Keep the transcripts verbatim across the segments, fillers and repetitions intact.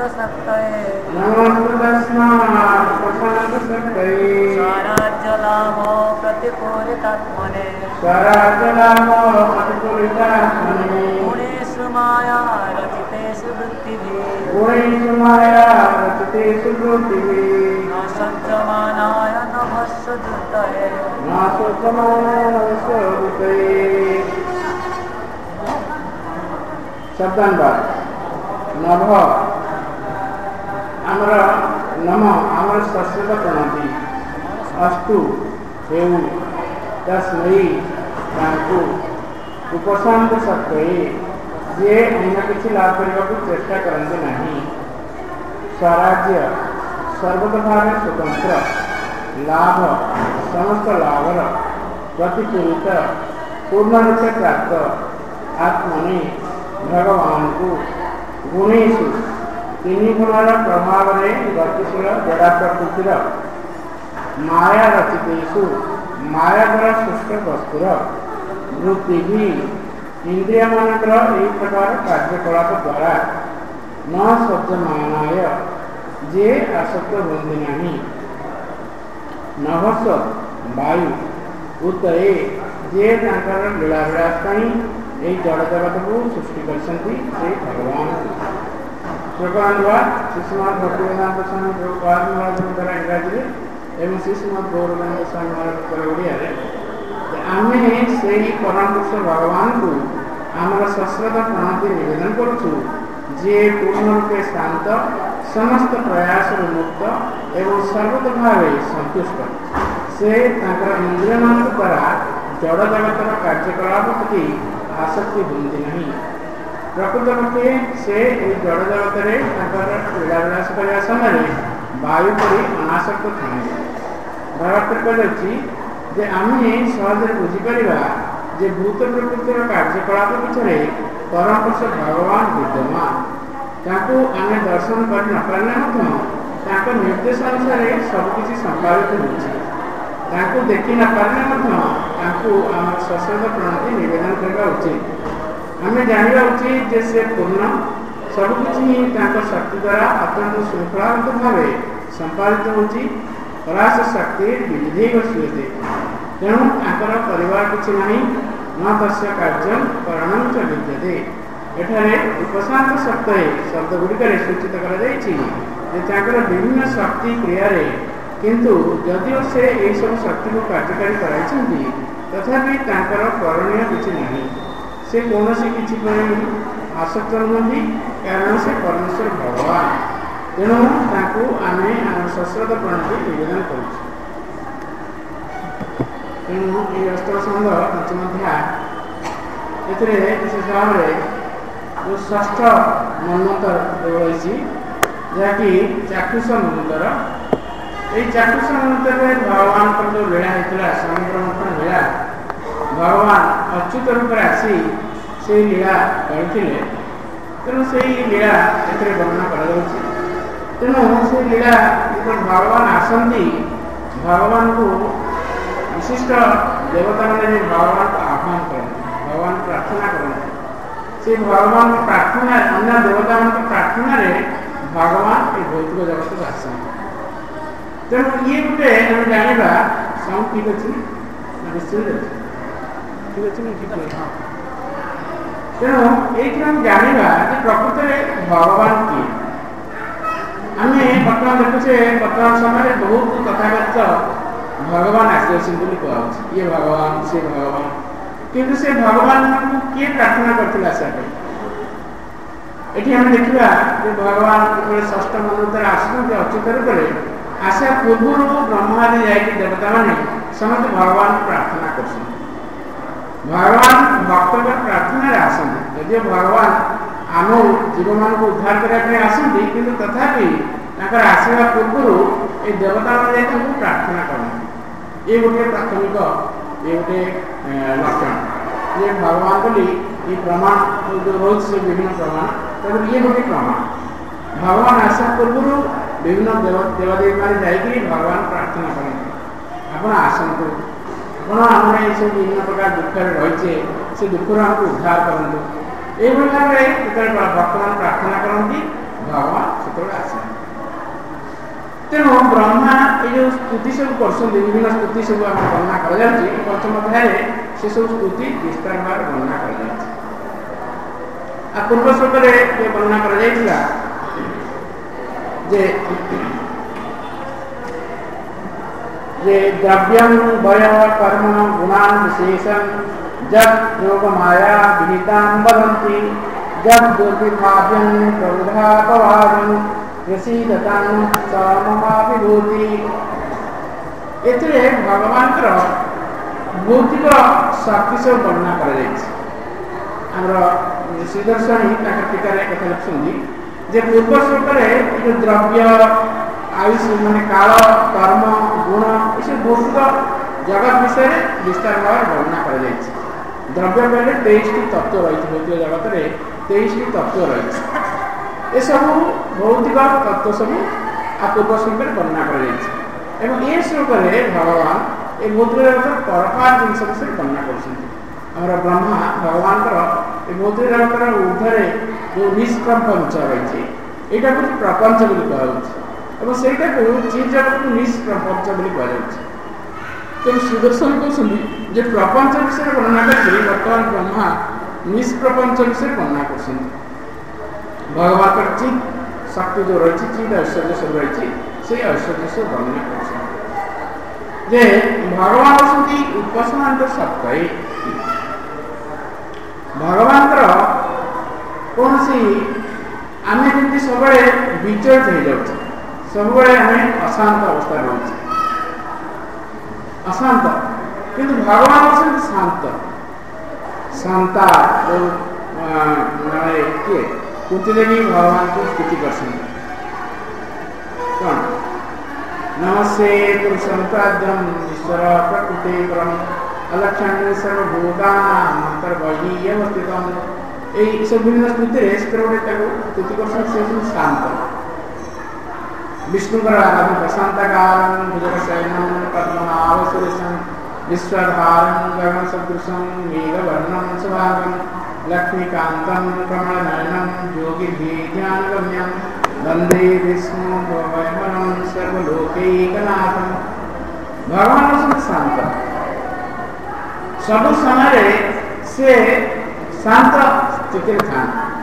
शक्तये नमोस्तु तस्मात् प्रशान्त शक्तये स्वराज्यलाभो प्रतिपूरितात्मने स्वराज्यलाभो प्रतिपूरितात्मने गुणेषु माया रचितेषु वृत्तिभिः गुणेषु माया रचितेषु वृत्तिभिः न सज्जमानाय नभस्य धृतये न सज्जमानाय नभस्य धृतये। शब्दानुवाद नभ आमर नम आमर संस्कृत प्रणति अस्तु हेउ तस्मै तांकु उपशांत शक्तये जे अन्य किसी लाभ करने को चेष्टा करते नहीं स्वराज्य सर्वतभावे स्वतंत्र लाभ समस्त लाभर प्रतिपूरित पूर्ण रूपे प्राप्त आत्मने भगवान को गुणेशु तीन गुणर प्रभाव गतिशील जड़ा प्रकृतिर माया रचितेषु माया द्वारा सृष्ट वस्तुर वृत्ति भी इंद्रिय मानकर एक प्रकार कार्यकलाप द्वारा न सज्जमानाय जे आसक्त हुंदी नहीं नभस वायु उतये जे तांकर लीला विलास पाई यही जड़ जगत को सृष्टि करछंती से भगवान श्लोकानुवाद श्रीमद् भक्तिवेदांत स्वामी प्रभुपाद महाराज द्वारा इंग्राजी एवं श्रीमद् गौरांग स्वामी महाराज द्वारा ओडिया आमे से परम पुरुष भगवान को आमर सश्रद्ध प्रणति निवेदन करुछु जे पूर्ण रूपे शांत समस्त प्रयास मुक्त एवं सर्वतोभावे संतुष्ट से तांकर इंद्रिय मान द्वारा जड़ जगतर कार्यकलाप प्रति आसक्ति हुंदी नहीं प्रकृत पक्षे से जड़ जगत लीला विलास करने समय वायु परी अनासक्त थाने भावार्थ कहुच्छी आम सहज बुझीपर जे भूत प्रकृतिर कार्यकलाप पिछले परम पुरुष भगवान विद्यमान ताकू आम दर्शन कर न पारे निर्देश अनुसार सबकि संपादित हो देखी न पारे आम सश्रद्ध प्रणति निवेदन करने उचित आम जानवा उचित जे से पूर्ण सबकि शक्ति द्वारा अत्यंत श्रृंखलाबद्ध भाव संपादित होती पराश शक्ति विविधि श्रूयते तेणु आंकर परिवार किसी नहीं न तस्य कार्य करणं च विद्यते एठारे उपशांत शक्ति शब्द गुड़िक सूचित कर विभिन्न शक्ति क्रिया किंतु जदिओ से यही सब शक्ति को कार्यकारी कराई तथापि करणीय किसी नहीं से कौन सी किसी आसक्त नुहति कारण से परमेश्वर भगवान तेणु आम आम सश्रद्ध प्रणति निवेदन करूँ तेणु ये अस्त्र संघ पंचमध्याय विशेष भाव में जो षष्ठ मन्वतर रही जहाँकि चाक्षुष मन्वतर ये चाक्षुष मन्वतर भगवान का जो लीला होता समुद्र मंथन लीला भगवान अच्युत रूप आसी से लीला करते तेणु से लीला ए वर्णना कर तेणु से लीला भगवान आसती भगवान को विशिष्ट देवता मैंने भगवान को आह्वान करते भगवान प्रार्थना करते से भगवान प्रार्थना अन्य देवता मान प्रार्थना भगवान ये भौतिक जगत को आसते तेणु ये गोटे आम जाना सब ठीक अच्छे निश्चित ठीक अच्छे ठीक तेणु ये जाना प्रकृत में भगवान किए आम बर्तमान देखुचे बर्तमान समय बहुत तथागत भगवान आसी कहुच्छे ये भगवान से भगवान किंतु से भगवान को किए प्रार्थना करते आशा ये देखा भगवान षष्ठ मन्वतर आसुच्च अच्युत रूप आशा पूर्व ब्रह्मादि जाकि देवता मैंने समस्त भगवान प्रार्थना कर भगवान भक्त प्रार्थना आसती यदि भगवान आम जीव मान को उद्धार करने आसती किंतु तथापि आसवा पूर्व ये देवता मैंने प्रार्थना करते ये गोटे प्राथमिक ये गोटे लक्षण ये भगवान बोली ये प्रमाण जो रोज से विभिन्न प्रमाण तब ये गोटे प्रमाण भगवान आशा पूर्व विभिन्न देव देवादेवी मैंने जाकि भगवान प्रार्थना करते आप आसतु आप आम सब विभिन्न प्रकार दुख रही से दुखर आमको उद्धार करूँ ये भाव में भक्त मान प्रार्थना करती भगवान से तेणु ब्रह्मा ये जो स्तुति सब कर विभिन्न स्तुति सब आम वर्णना कर पंचम अध्याय से सब स्तुति विस्तार भाव वर्णना कर पूर्व श्लोक जो वर्णना कर द्रव्यम वय कर्म गुणान विशेषण जब योग माया विहितां वदन्ति जब दुर्विभाव्यं प्रबुधा पवादं प्रसीदतां सममाभिभूति एथिरे भगवान भौतिक शक्ति सब वर्णना कर श्रीदर्शनी टीकार कथा लिखुं जे पूर्व श्लोक जो द्रव्य आयुष मान काल कर्म गुण ये भौतिक जगत विषय विस्तार भाव वर्णना कर द्रव्य बेले तेईस तत्व रही भौतिक जगत में तेईस तत्व रही ये सब भौतिक तत्व सब आ पूर्व श्लोक वर्णना कर ये श्लोक भगवान ये भौतिक जगत परकार जिन विषय वर्णना कर ब्रह्मा भगवान ये भौतिक जगत ऊर्धे जो निष्प्रपंच रही यहाँ को प्रपंच कहूँ से चीज जगत को निष्प्रपंच कहु तेणु सुदर्शन कहते प्रपंच विषय वर्णना कर बर्तमान ब्रह्मा निष्प्रपंच विषय वर्णना कर भगवान चित शक्ति जो रही चित ऐश्वर्य सब रही से ऐश्वर्य सब वर्णना कर भगवान होती उपासना सत्य भगवान कौन सी आम जमी सब विचलित हो जाऊँ सब अशांत अवस्था रोचे अशांत किंतु भगवान होती शांत शांता जो किए कुंती देवी भगवान को स्तुति कर कौन नमस्ते पुरुषं प्राज्ञं ईश्वर प्रकृति परम अलक्षण सर्वभूतानां अंतर्बहिर्यवस्थितम् এই सब বিভিন্ন स्तुति स्तुति कर शांत विष्णुकर आराधन प्रशांतकारं भुजगशयनं पद्मनाभसुरेशं विश्वधारं गगनसदृशं मेघवर्णं सुभागं लक्ष्मीकान्तं कमलनयनं योगिभिर्ध्यानगम्यं वंदे विष्णु भवभयहरं सर्वलोकैकनाथं भगवान शांत सब समय से शांत स्थिति था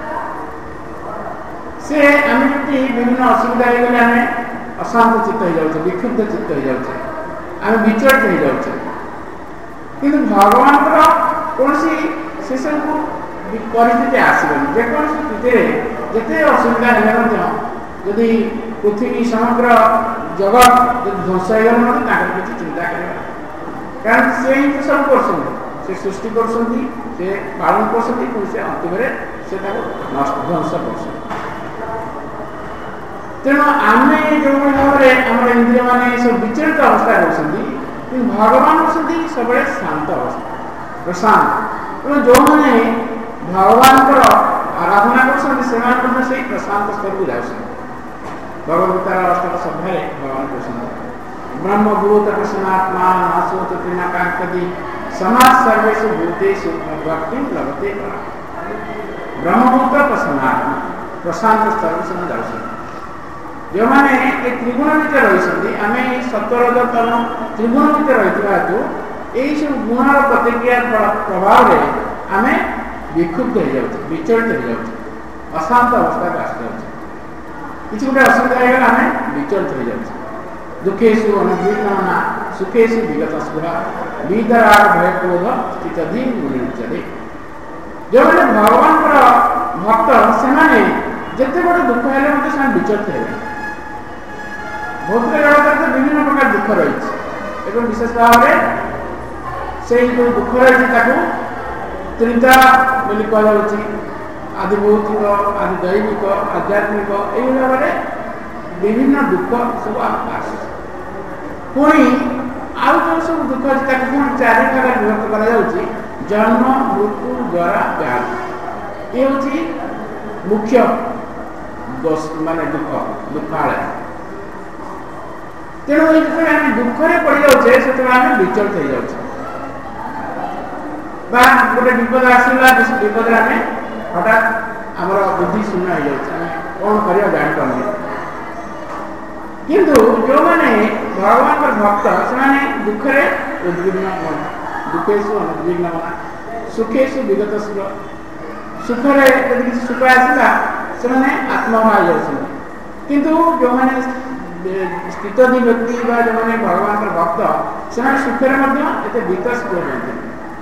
से आम विभिन्न असुविधा हो गले आम अशांत चित्त हो जाऊे विक्षुब्ध चित्त हो जाऊे आम विचलित हो जाऊे कि भगवान कौन से सब परिस्थिति आसबनी जेको स्थिति जिते असुविधा है जदि पृथ्वी समग्र जगत जो ध्वंस हो गले किसी चिंता कर कारण से ही तो सब कर सृष्टि कर पालन कर अंतिम से नष्ट ध्वंस कर तेणु आम जो भाव में आम इंद्रिय मान सब विचलित अवस्था रोचती भगवान होती सब शांत अवस्था प्रशांत तेणु जो मैंने भगवान आराधना कर प्रशांत स्तर को जाऊँ भगवतार अष्टक सभ्य भगवान कृष्ण ब्रह्मभूत प्रसन्नात्मा नाशोत त्रिनाकांकदी समाज सर्वेषु भूतेषु भक्ति लभते ब्रह्मभूत प्रसन्नात्मा प्रशांत स्तर से जाऊँ जो मैंने त्रिगुण भितर रही आम सतर तम त्रिगुण भितर रही हेतु यही सब गुणर प्रतिक्रिया प्रभाव में आम विक्षुब्ध हो जाऊँ विचलित हो जाऊँ अशांत अवस्था को आस जाऊँ किसी गोटे असुविधा होगा आम विचलित हो जाऊँ दुखेशु अनुद्विग्ना सुखेशु विगत स्पृहा विदराग भयक्रोध स्थितधीन मुनिरुच्यते जो मैंने भगवान भक्त से जिते बड़े दुख है विचलित हो भौतिक जगत तो विभिन्न प्रकार दुख रही विशेष भाव में से जो दुख रही त्रिता बोली कहुच्छी आदि भौतिक आदि दैविक आध्यात्मिक यही भाव में विभिन्न दुख सब आस पुणी आउ जो सब दुख अच्छी चारि भाग विभक्त कर जन्म मृत्यु द्वारा व्याधि ये हूँ मुख्य दोष माने दुख दुखालय तेणु ये जो आम दुखरे पड़ जाऊे से आम विचलित हो जाऊे गोटे विपद आसला विपद आम हठात आमर बुद्धि शून्य हो जाए कौन कर जापारे किंतु जो मैंने भगवान का भक्त से दुखे उद्विग्न दुखेशु अनुद्विग्न सुखेशु विगत सुखरे यदि किसी सुख आसला से आत्महा जाती किंतु जो मैंने स्थितधि व्यक्ति जो मैंने भगवान का भक्त से सुखरे विकसित होती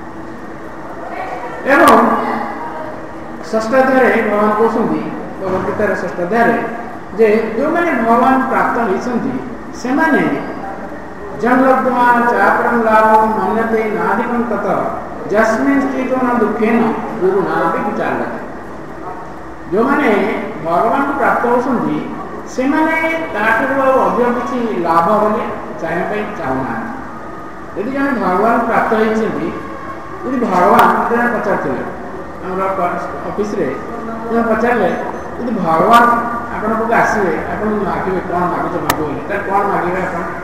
एवं षष्ठ अध्याय भगवान कहते भगवदगीतार षष्ठ अध्याय जे जो मैंने भगवान प्राप्त होती से माने जन्लब्ध्वा चापरं लाभं मन्यते नाधिकं ततः जस्मिन् स्थितो न दुखेन गुरुणा अपि विचार्यते। जो मैंने भगवान को प्राप्त होती से माने ताठू अधिक किसी लाभ बोले चाहिए चाहूना यदि जन भगवान प्राप्त होती यदि भगवान मत पचार ऑफिस रे पचारे यदि भगवान आपण को आसवे आप मागे कौन मागुच मागे कौन मागे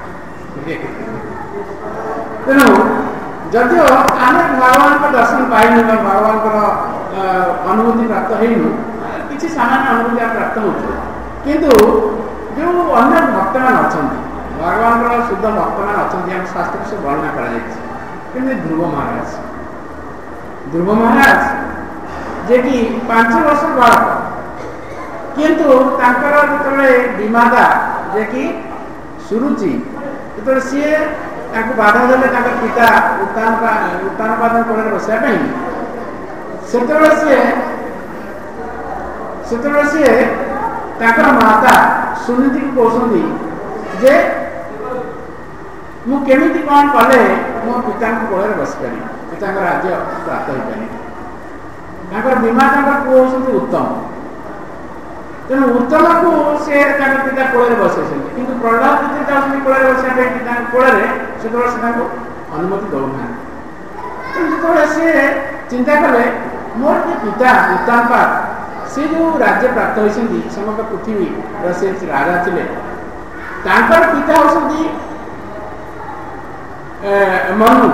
तेणु जदिव आम भगवान का दर्शन पाइनु भगवान अनुभूति प्राप्त होनु किसी सामान्य अनुभूति आप प्राप्त हो किंतु जो अन्य भक्त मान अच्छा भगवान शुद्ध भक्त मान अच्छा शास्त्र से वर्णना कर ध्रुव महाराज ध्रुव महाराज जे कि पांच वर्ष बालक किंतु जो विमाता जे कि सुरुचि जो सी बाधा देले पिता उत्तान उत्तानपादन कोण बसा से सी माता सुनीति को कहते जे मु केमी कौन कले मो पिता कोल बस पारि पिता राज्य प्राप्त हो पारे विमाता पुओ हूँ उत्तम तेणु उत्तम को से पिता कोल बसे कि प्रहलाद जी चाहते कोल बसा पिता कोल से अनुमति दौना जो सी चिंता कले मोर जो पिता उत्तानपाद से जो राज्य प्राप्त होती समग्र पृथ्वी से राजा थे पिता होती मनु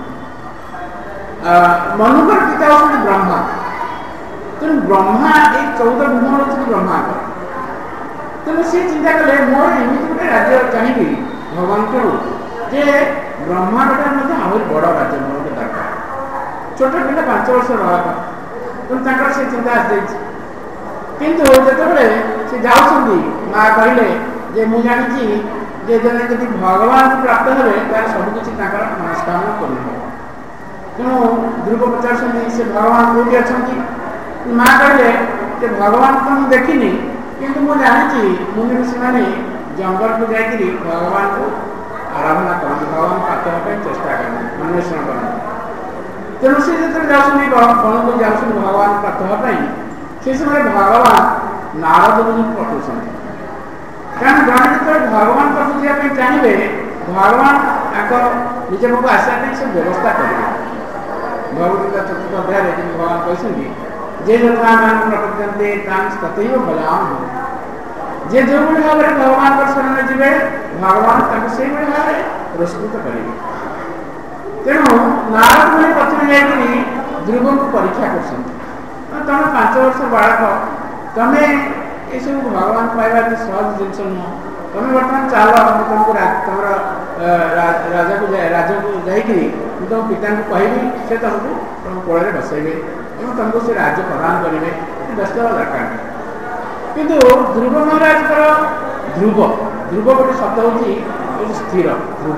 मनुकर पिता होती ब्रह्मा तेणु ब्रह्मा एक चौदह भूमण होती ब्रह्मा तेणु सी चिंता कले मोर एमती गोटे राज्य चाहिए भगवान को जे ब्रह्मा गोटे आहरी बड़ राज्य मोर गोटे दरकार छोट पिला पांच वर्ष रहा तेणु से चिंता आसी किंतु जिते से जाऊँ माँ कहले जे मु जानी जे जब भगवान प्राप्त हे तार सबकि मनस्कामना कर तेणु ध्रुव पचार से भगवान कौटी अच्छा माँ कहले कि भगवान को मुझे देखनी किंतु मुझे जानी मुनि ऋषि मैंने जंगल को जाकि भगवान को आराधना करते भगवान प्राप्त होगा चेष्टा करते अन्वेषण करते तेणु से जो जाऊँ कौन को जाऊँ भगवान प्राप्त होगापी से समय भगवान नारद मुनि पठाऊँ कारण जड़े जो भगवान पाक जावाई चाहिए भगवान निज पाक आसापी से व्यवस्था करेंगे भगवदगीता चतुर्थ अध्याय भगवान कहते जे यथा मान प्रपद्यन्ते तां तथैव फलाम जे जो भाव में भगवान पर शरण जीवे भगवान से भाव में पुरस्कृत करेंगे तेणु नारद मुनि पछरे जाकि ध्रुव को परीक्षा कर तुम पांच वर्ष बालक तमें ये सब भगवान पाइबा सहज जिनस नुह तुम बर्तमान चाल तुमको तुम राजा को राजा को जाकि तुम पिता को कहबी से तुमको तुम कोल बसैबे और तुमको से राज्य प्रदान करेंगे व्यस्त हवा दरकार किंतु ध्रुव महाराज ध्रुव ध्रुव गोटे शब्द हूँ स्थिर ध्रुव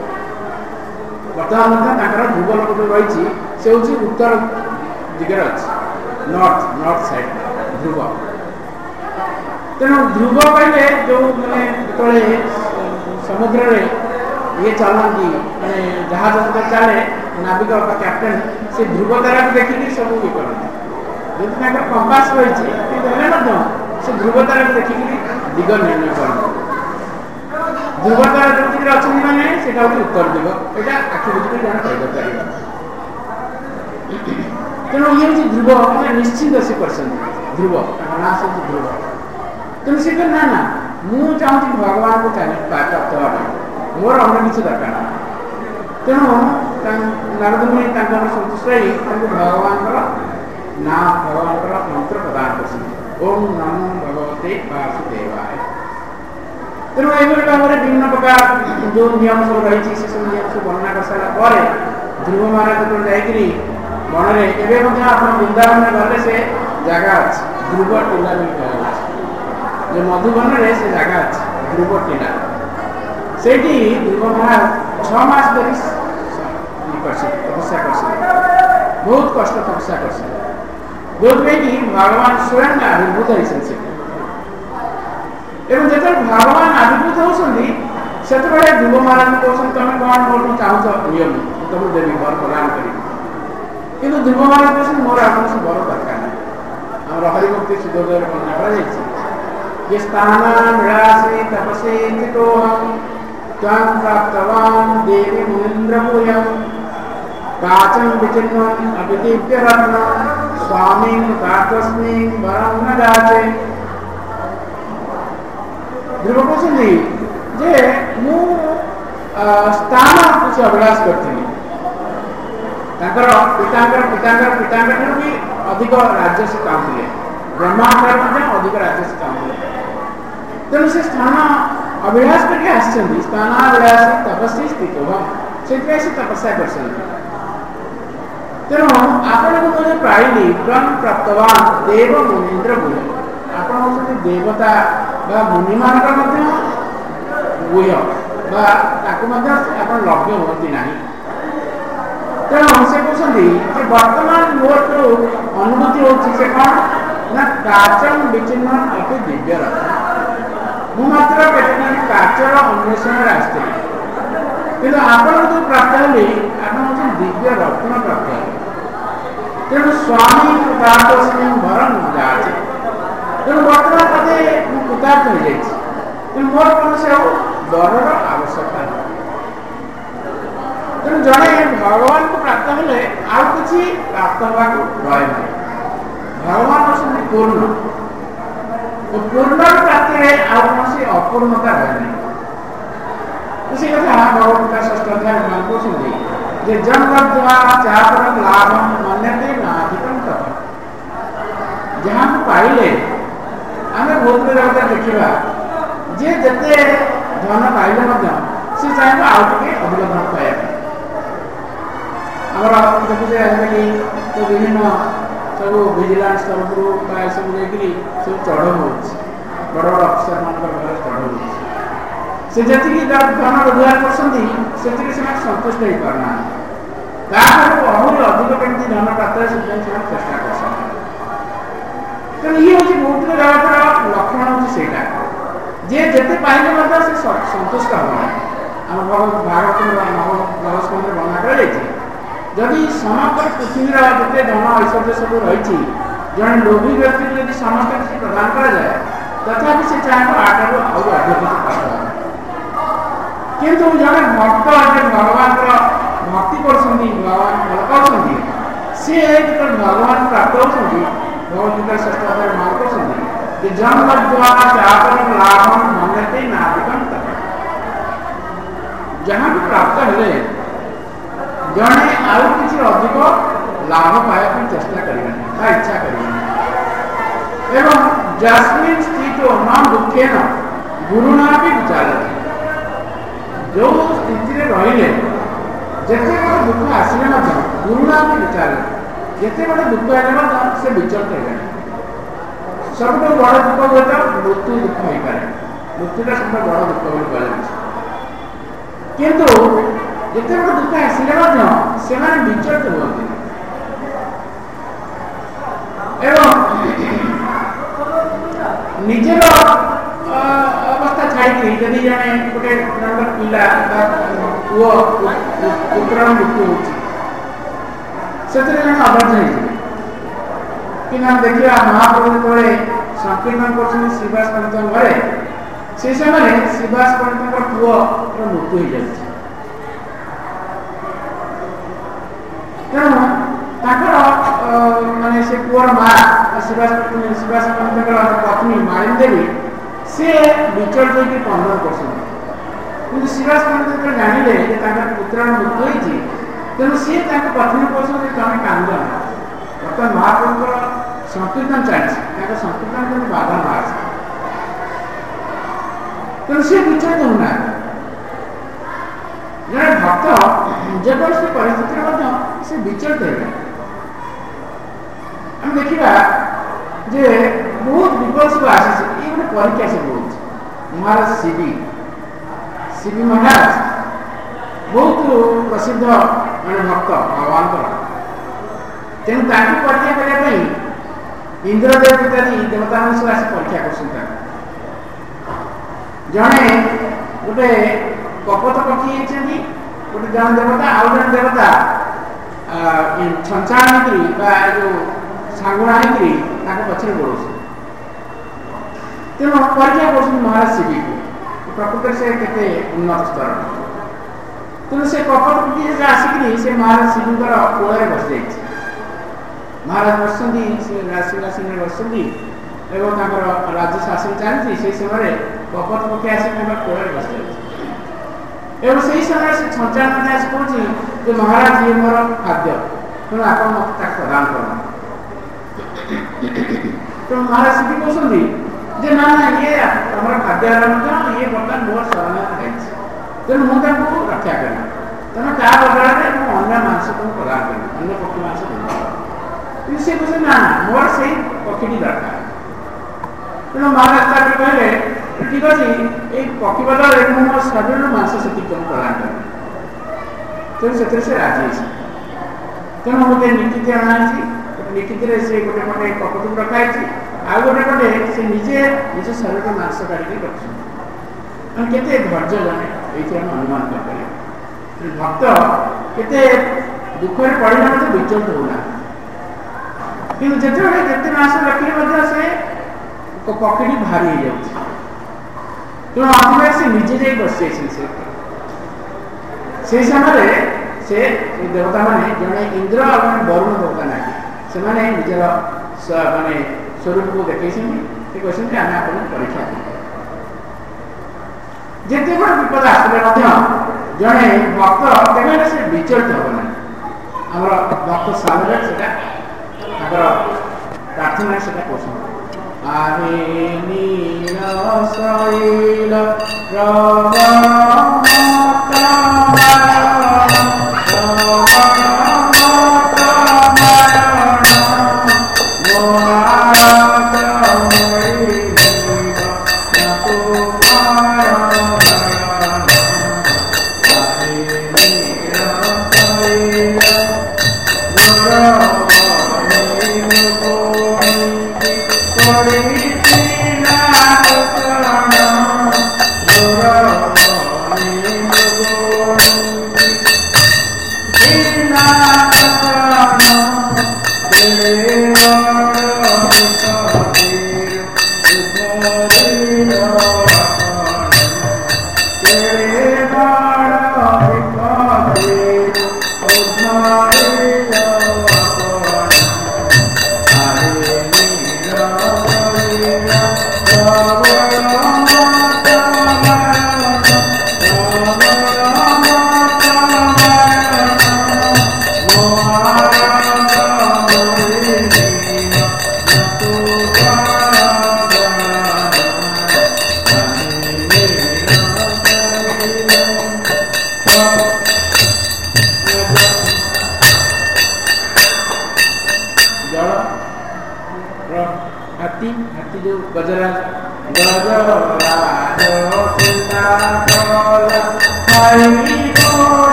बर्तमान ध्रुव लोक जो रही से हूँ उत्तर दिगरे अच्छी नॉर्थ नॉर्थ साइड ध्रुव तेणु ध्रुव कहले जो मैंने समुद्र ये चलती मैंने जहाज चले नाविक कैप्टेन से ध्रुव तारा को देखिए सब ये करते जब कंपास रही से ध्रुव तारा को देखिए दिग निर्णय करते ध्रुव तारा जो दिगरे अच्छा मैंने से उत्तर दिग यहाँ आखि बुझे जन कहीपर तेणु ये हूँ ध्रुव मैंने निश्चिंत से कर ध्रुव ना से ध्रुव तेणु से ना ना मुझे चाहूँगी भगवान को प्राप्त हाँ मोर अन्य किसी दरकार तेणु नारद मुनि सन्तुष्ट हो भगवान ना भगवान मंत्र प्रदान कर ओम नमो भगवते वासुदेवाय तेणु एभली भाव में विभिन्न प्रकार जो नियम सब रही से सब नियम सब वर्णना कर सारा ध्रुव महाराज जो जाकि मन में एवं आप वृंदावन में गले से जगह अच्छी ध्रुव टीला भी कह जो मधुबन में से जगह अच्छी ध्रुव टीला से ध्रुव महाराज छमास धरी तपस्या कर बहुत कष्ट तपस्या कर जो कि भगवान स्वयं आविर्भूत होती एवं जो भगवान आविर्भूत होती से ध्रुव महाराज कहते तुम कौन मोटू चाहूच नियम तुम देवी वर प्रदान करी कि ध्रुव महाराज कहते मोर आपन से वर दरकार नहीं आम हरिभक्ति सुधोदय वर्णना कर ये स्थान विलासी तपसे चितोहम त्वं प्राप्तवान देवी मुनीन्द्र भूयम काचन विचिन्नम अभिदिव्य रत्नम स्वामी कातस्मी वरम न जाचे ध्रुव कहते जे मु स्थान कुछ अभिलाष करती पितांकर पितांकर पितांकर भी अधिक राज्य से चाहते ब्रह्मांड अधिक राज्य से चाहते तेणु से स्थान अभिलाष करके आसछन्ती स्थानाभिलाषी तपस्वी स्थित से से तपस्या कर तेणु आपण को जो पाइली त्वं प्राप्तवान देव मुनीन्द्र भूय आपण होती देवता बा मुनि मानकर भूय बा ताकु मध्य आपण लभ्य होती नहीं तेणु से कहते वर्तमान मोर जो अनुभूति होती से कौन ना काचन विचिन्न अति दिव्य रत्न मु मात्र केतन काचर अन्वेषण आसती कि आपण जो प्राप्त हेली आपण दिव्य रत्न प्राप्त हेली तेणु स्वामी कृतार्थस्मी वरम जाचे तेणु वर्तमान पदे मु कृतार्थ हो जाइए तेणु मोर कौन से वरर आवश्यकता नहीं तेणु जड़े भगवान को प्राप्त हेले आउ किसी प्राप्त होगा भय नहीं भगवान होती पूर्ण तो पूर्ण प्राप्ति में आउ कौन सी अपूर्णता रहे नहीं उसी कथा भगवत षष्ठ अध्याय में कहते जे जन्मद्वा चापर लाभम मन्यते नाधिकम तप जहाँ को पाइले आमे बहुत जगत देखा जे जते धन पाइले से चाहे आउ टे अधिक धन पाइबा आमर देखुचे आजिकल तो विभिन्न सब विजिलेंस तरफ सब देखिए सब चढ़ हो बड़ बड़ अफिसर मान घर चढ़ हो से जी धन रोजगार कर संतुष्ट हो पारना आहरी अधिक केमती धन प्राप्त है चेष्टा कर तेणु ये हूँ बहुत जगतर लक्षण हूँ से जिते पाइले से संतुष्ट हम आम भागवत नवस्कंद वर्णना कर जदि समग्र पृथ्वीर जिते धन ऐश्वर्य सब रही जड़े लोभी व्यक्ति जब समस्त किसी प्रदान कर जाए तथा से चाहे आठ रु अधिक प्राप्त किंतु जड़े भक्त भगवान भक्ति कर भगवान भल पाँच सी भगवान प्राप्त होती भगवदगीता षष्ठ अध्याय मान कर जन्म द्वारा चापर लाभम मन्यते नाधिकम तप जहाँ भी प्राप्त हेले जड़े आउ किसी अधिक लाभ पाया चेष्टा करें इच्छा करें एवं जस्मिन स्थित न दुखेन गुरुना भी विचार जो स्थिति रही जिते बड़े दुख आसिले गुरुना भी विचार जिते बड़े दुख आने से विचलित हो सब बड़ दुख हुए तो मृत्यु दुख हो पाए मृत्युटा सब बड़ दुख बोली कह किंतु जिते बड़े दुख आसिले से विचलित होती एवं निजर अवस्था छाड़ी जदि जड़े गोटे पिला पुओ पुत्र मृत्यु होती अबद्ध कि देखा महाप्रभु जो संकीर्तन कर श्रीवास पंडित घरे से समय श्रीवास पंडित पुओर मृत्यु हो जाए तेणु माने से पुअर माँ शिवास शिवास पंडित पत्नी मालिनी देवी सी विचलित होकर पंदन कर शिवास पंडित जानिले पुत्र मृत्यु होती तेणु सी पत्नी कहते तुम कांद बर्तमान महाप्रभुर संकीर्तन चलती संकीर्तन बाधा बाहर ତେଣୁ ସେ ବିଚଳିତ ହେଉନାହାନ୍ତି। ଜଣେ ଭକ୍ତ ଯେକୌଣସି ପରିସ୍ଥିତିରେ ମଧ୍ୟ ସେ ବିଚଳିତ ହେବେ। ଆମେ ଦେଖିବା ଯେ ବହୁତ ବିପଦ ସବୁ ଆସିଛି। ଏଇ ଗୋଟେ ପରୀକ୍ଷା ସବୁ ହେଉଛି। ମହାରାଜ ଶିବି ଶିବି ମହାରାଜ ବହୁତ ପ୍ରସିଦ୍ଧ ଜଣେ ଭକ୍ତ ଭଗବାନଙ୍କର। ତେଣୁ ତାଙ୍କୁ ପରୀକ୍ଷା କରିବା ପାଇଁ ଇନ୍ଦ୍ରଦେବ ଇତ୍ୟାଦି ଦେବତାମାନେ ସବୁ ଆସି ପରୀକ୍ଷା କରୁଛନ୍ତି। ଜଣେ ଗୋଟେ କପୋତ ପକ୍ଷୀ ହେଇଛନ୍ତି, ଗୋଟେ ଜଣେ ଦେବତା, ଆଉ ଜଣେ ଦେବତା ଛଞ୍ଚାଣ ହେଇକିରି ବା ଯୋଉ ସାଙ୍ଗୁଣା ହେଇକିରି ତାଙ୍କ ପଛରେ ଗୋଳଉଛନ୍ତି। ତେଣୁ ପରୀକ୍ଷା କରୁଛନ୍ତି ମହାରାଜ ଶିବିକୁ, ପ୍ରକୃତରେ ସେ କେତେ ଉନ୍ନତ ସ୍ତର। ତେଣୁ ସେ କପୋତ ପକ୍ଷୀ ଆସିକିରି ସେ ମହାରାଜ ଶିବିଙ୍କର କୋଳରେ ବସିଯାଇଛି। ମହାରାଜ ବସିଛନ୍ତି, ସେ ରାଶିରାଶିରେ ବସିଛନ୍ତି ଏବଂ ତାଙ୍କର ରାଜ୍ୟ ଶାସନ ଚାଲିଛି। ସେହି ସମୟରେ କପୋତ ପକ୍ଷୀ ଆସି ତାଙ୍କର କୋଳରେ ବସିଯାଇଛି ଏବଂ ସେହି ସମୟରେ ସେ ଛଞ୍ଚାଣ ମାନେ ଆସି କହୁଛି ଯେ ମହାରାଜ ଇଏ ମୋର ଖାଦ୍ୟ, ତେଣୁ ଆପଣ ମୋତେ ତାକୁ ପ୍ରଦାନ କରନ୍ତୁ। ତେଣୁ ମହାରାଜ ଶିବି କହୁଛନ୍ତି ଯେ ନା ନା ଇଏ ଆମର ଖାଦ୍ୟ ହେଲା ମଧ୍ୟ ଇଏ ବର୍ତ୍ତମାନ ମୋର ଶରଣରେ ହେଇଛି, ତେଣୁ ମୁଁ ତାଙ୍କୁ ରକ୍ଷା କରିବି। ତେଣୁ ତା ବଦଳରେ ମୁଁ ଅନ୍ୟ ମାଂସ ତାଙ୍କୁ ପ୍ରଦାନ କରିବି, ଅନ୍ୟ ପକ୍ଷୀ ମାଂସ ଦେବି। କିନ୍ତୁ ସେ କହୁଛନ୍ତି ନା ନା ମୋର ସେଇ ପକ୍ଷୀଟି ଦରକାର। ତେଣୁ ମହାରାଜ ତାପରେ କହିଲେ ଠିକ୍ ଅଛି, ଏଇ ପକ୍ଷୀ ବଦଳରେ ମୁଁ ମୋ ଶରୀରର ମାଂସ ସେତିକି ତମକୁ ପ୍ରଦାନ କରିବି। ତେଣୁ ସେଥିରେ ସେ ରାଜି ହେଇଛି। ତେଣୁ ଗୋଟେ ନୀତିତି ଅଣାହେଇଛି। ଗୋଟେ ନୀତିତିରେ ସେ ଗୋଟେ ପଟେ କପୋତକୁ ରଖାହେଇଛି, ଆଉ ଗୋଟେ ପଟେ ସେ ନିଜେ ନିଜ ଶରୀରର ମାଂସ କାଢ଼ିକି ରଖୁଛନ୍ତି। ମାନେ କେତେ ଧୈର୍ଯ୍ୟ ଜଣେ ଏଇଠି ଆମେ ଅନୁମାନ କରିପାରିବା। ଭକ୍ତ କେତେ ଦୁଃଖରେ ପଡ଼ିଲେ ମଧ୍ୟ ବିଚଳିତ ହେଉନାହାନ୍ତି। କିନ୍ତୁ ଯେତେବେଳେ ଯେତେ ମାସ ରଖିଲେ ମଧ୍ୟ ସେ ପକ୍ଷୀଟି ଭାରି ହେଇଯାଉଛି। ତେଣୁ ଅନ୍ତିମରେ ସେ ନିଜେ ଯାଇ ବସିଯାଇଛନ୍ତି। ସେ ସେହି ସମୟରେ ସେ ଦେବତାମାନେ ଜଣେ ଇନ୍ଦ୍ର ଆଉ ଜଣେ ବରୁଣ ଦେବତା ନାହିଁ, ସେମାନେ ନିଜର ମାନେ ସ୍ୱରୂପକୁ ଦେଖେଇଛନ୍ତି। ସେ କହିଛନ୍ତି ଆମେ ଆପଣଙ୍କୁ ପରୀକ୍ଷା କରୁ। ଯେତେ ବଡ଼ ବିପଦ ଆସିଲେ ମଧ୍ୟ ଜଣେ ଭକ୍ତ କେବେ ସେ ବିଚଳିତ ହେବ ନାହିଁ। ଆମର ଭକ୍ତ ସାମରେ ସେଟା ତାଙ୍କର ପ୍ରାର୍ଥନା ସେଟା କହୁଛନ୍ତି। ଆରେ ନୀଳ ଶୈଳ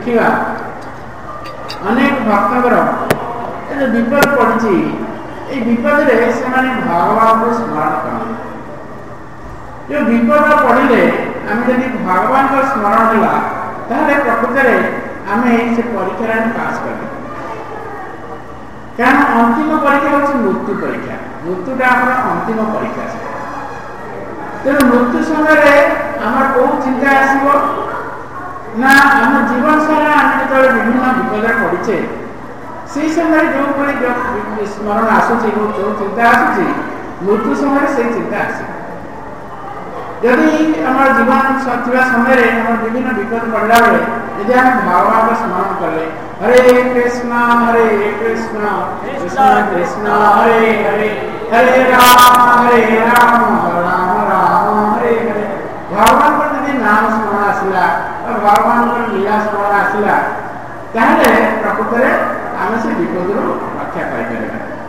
देखा अनेक भक्तर जो विपद पड़ी विपद से भगवान को स्मरण कर जो विपद पड़े आम जब भगवान को स्मरण है प्रकृत में आम से परीक्षा पास कर कारण अंतिम परीक्षा हूँ मृत्यु परीक्षा मृत्युटा आम अंतिम परीक्षा तेणु मृत्यु समय आम कौ चिंता आसो ना आम जीवन सारा आम जो विभिन्न विपद पड़े से समय जो स्मरण आसूची जो चिंता आसूची मृत्यु समय से चिंता आस यदि आम जीवन थोड़ा समय आम विभिन्न विपद पड़ला बेले यदि आम भगवान को स्मरण कले हरे कृष्णा हरे कृष्णा कृष्णा कृष्णा हरे हरे हरे राम हरे राम राम राम हरे हरे भगवान को यदि नाम स्मरण आसला और भगवान को लीला स्मरण आसला ताहले प्रकृत में आम से विपद रक्षा पाई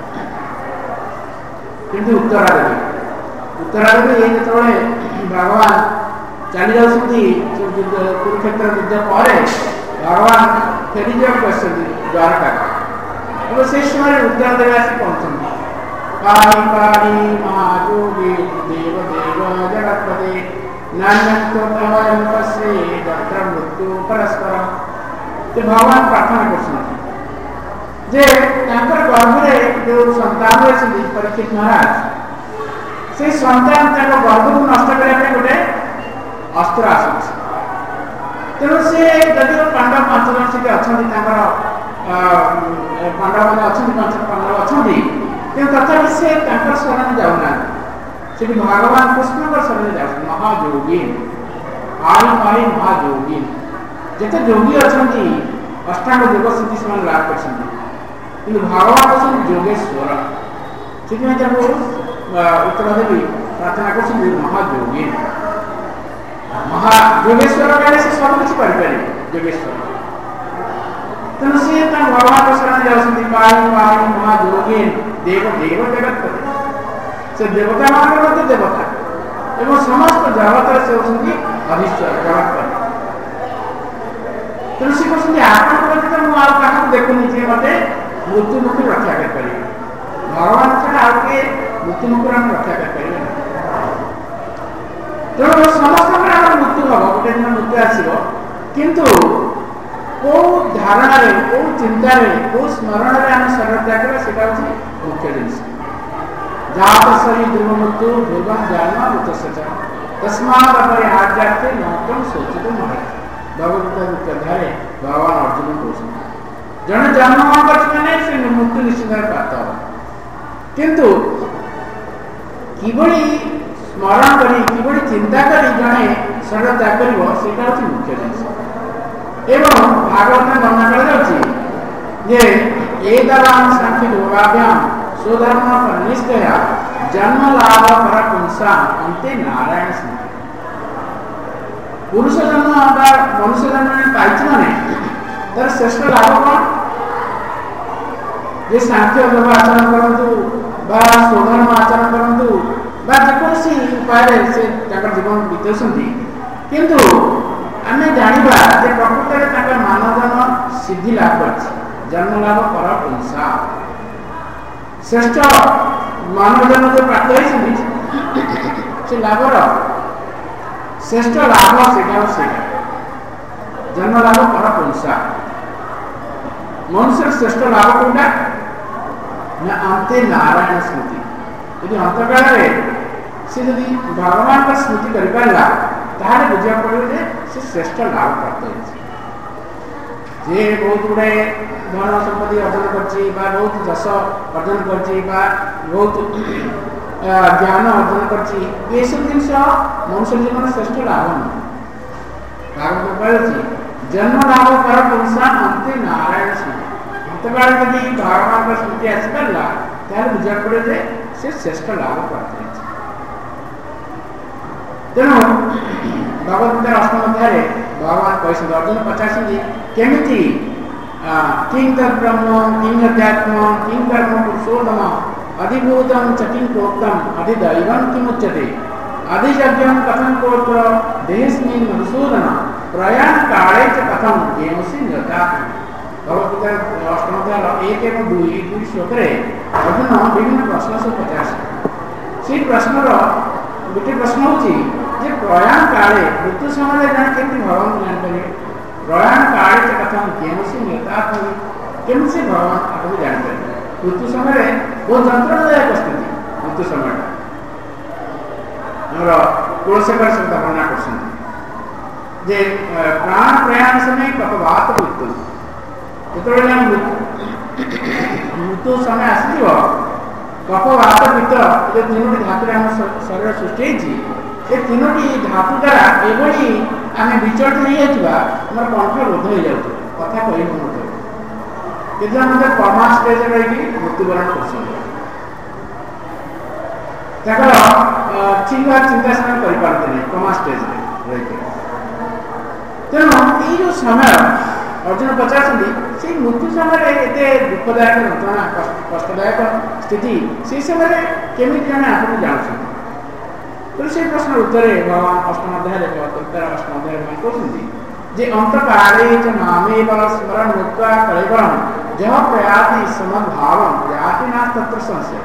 किंतु उत्तरादेवी उत्तरादेवी ये जो भगवान चली जाती कुरुक्षेत्र युद्ध पर भगवान फेरी जावाक द्वारका और से समय उत्तर देवे आसी पहुंचते पारी पारी महायोगी देव देव जगतपते नान्यम पश्ये तत्र मृत्यु परस्पर भगवान प्रार्थना कर जे गर्भरे जो संतान रही परीक्षित महाराज से संतान गर्भ को नष्ट करने गोटे अस्त्र आस तेणु सी जदि पांडव पांच जन से अच्छा पांडव मैंने अच्छा पांडव अच्छा कि तथापि से शरण जाऊना से भगवान कृष्ण शरण जा महायोगी आई पाई महायोगी जिते योगी अच्छा अष्टांग योग स्थिति से लाभ कर कि भगवान होती योगेश्वर से उत्तरादेवी प्रार्थना कर महायोगी महायोगेश्वर कहले से सब किसी करें योगेश्वर तेणु सी भगवान को शरण जाऊँगी पाई पाई महायोगी देव देव जगतपति से देवता मान देवता एवं समस्त जगत से होती अधीश्वर जगतपति तेणु सी कहते आपको मुझे देखुनी जी मत मृत्यु मुक्ति रक्षा कर भगवान छाड़ा आगे मृत्यु मुक्ति हम रक्षा कर तेणु समस्त मृत्यु हम गोटे दिन मृत्यु आसो किंतु कौ धारणा कौ चिंतार कौ स्मरण में आम शरण त्याग करा मुख्य जिन जात सही ध्रुव मृत्यु ध्रुवम जन्म मृत तस्मात्म आज्ञाते नौतम सोचित महत भगवत अध्याय भगवान अर्जुन कहते जड़े जन्म मैंने से मृत्यु निश्चित प्राप्त हो किंतु किभली स्मरण करी किभली चिंता करी जड़े शरण त्याग करटा हूँ मुख्य जिन एवं भागवत में वर्णना कर एकदवान सांख्य योगाभ्याम स्वधर्म निष्ठया जन्म लाभ पर पुंसा अंते नारायण स्मृति पुरुष जन्म मनुष्य जन्म में पाई माने तर श्रेष्ठ लाभ कौन जे सांख्य योग आचरण करूँ स्वधर्म आचरण करूँ जेकोसी उपाय से जीवन बीतुंट किंतु आम जाना जे प्रकृत में मानव जन्म सिद्धि लाभ कर जन्म लाभ पर पुंसा श्रेष्ठ मानव जन्म जो प्राप्त होती लाभर श्रेष्ठ लाभ से जन्म लाभ पर पुंसा मनुष्य श्रेष्ठ लाभ कौटा ना अंते नारायण स्मृति यदि अंतकाल से जदि भगवान का स्मृति कर पारा ताहले बुझा पड़े से श्रेष्ठ लाभ प्राप्त जे बहुत गुड़े धन संपत्ति अर्जन कर बहुत यश अर्जन कर बहुत ज्ञान अर्जन कर ये सब जिन मनुष्य जीवन श्रेष्ठ लाभ नहीं भागवत कहती जन्म लाभ पर पुंसा अंते नारायण स्मृति अंतकाल यदि भगवान का स्मृति आसपारा ताहले बुझा पड़े से श्रेष्ठ लाभ प्राप्त तेणु भगवत अष्टम अध्याय भगवान कहते अर्जुन पचासी केमिति किं तद्ब्रह्म किं अध्यात्म किं कर्म पुरुषोत्तम अधिभूतम च किं प्रोक्तम अधिदैवं किमुच्यते अधियज्ञं कथं कोत्र देहस्मिन् मधुसूदन प्रयाण काले च कथम केमसी निरता भगवद्गीता अष्टम अध्याय एक एवं दुई दुई श्लोक अर्जुन विभिन्न प्रश्न सब पचास से प्रश्नर गोटे प्रश्न होची जे प्रयाण काले मृत्यु समय जन केमती भगवान को जानपारे प्रयाण काले च कथम केमसी निरता केमसी भगवान आपको जानपारे मृत्यु समय बहुत जंत्रणादायक स्थिति मृत्यु समय तुलसीकर शब्द वर्णना कर जे प्राण प्रयाण समय कपवात मृत्यु जो मृत्यु समय आसो कपवात पित्त जो तीनो धातु आम शरीर सृष्टि से तीनो धातु द्वारा ये आम विचलित हो जाता आम कंठ रोध हो जाए कथा कही हो ना कमा स्टेज रही मृत्युवरण कर चिंता चिंता से करते नहीं कमा स्टेज रही तेणु ये जो समय अर्जुन पचार से मृत्यु समय एते दुखदायक घटना कष्टदायक स्थिति से समय केमी जन आपको जानते तो से प्रश्न उत्तर भगवान अष्टम अध्याय उत्तर अष्टम अध्याय में कहते जे अंत काले च मामेव स्मरण मुक्ता कलेवरम जह प्रयाति समभावम जाति ना तत्र संशय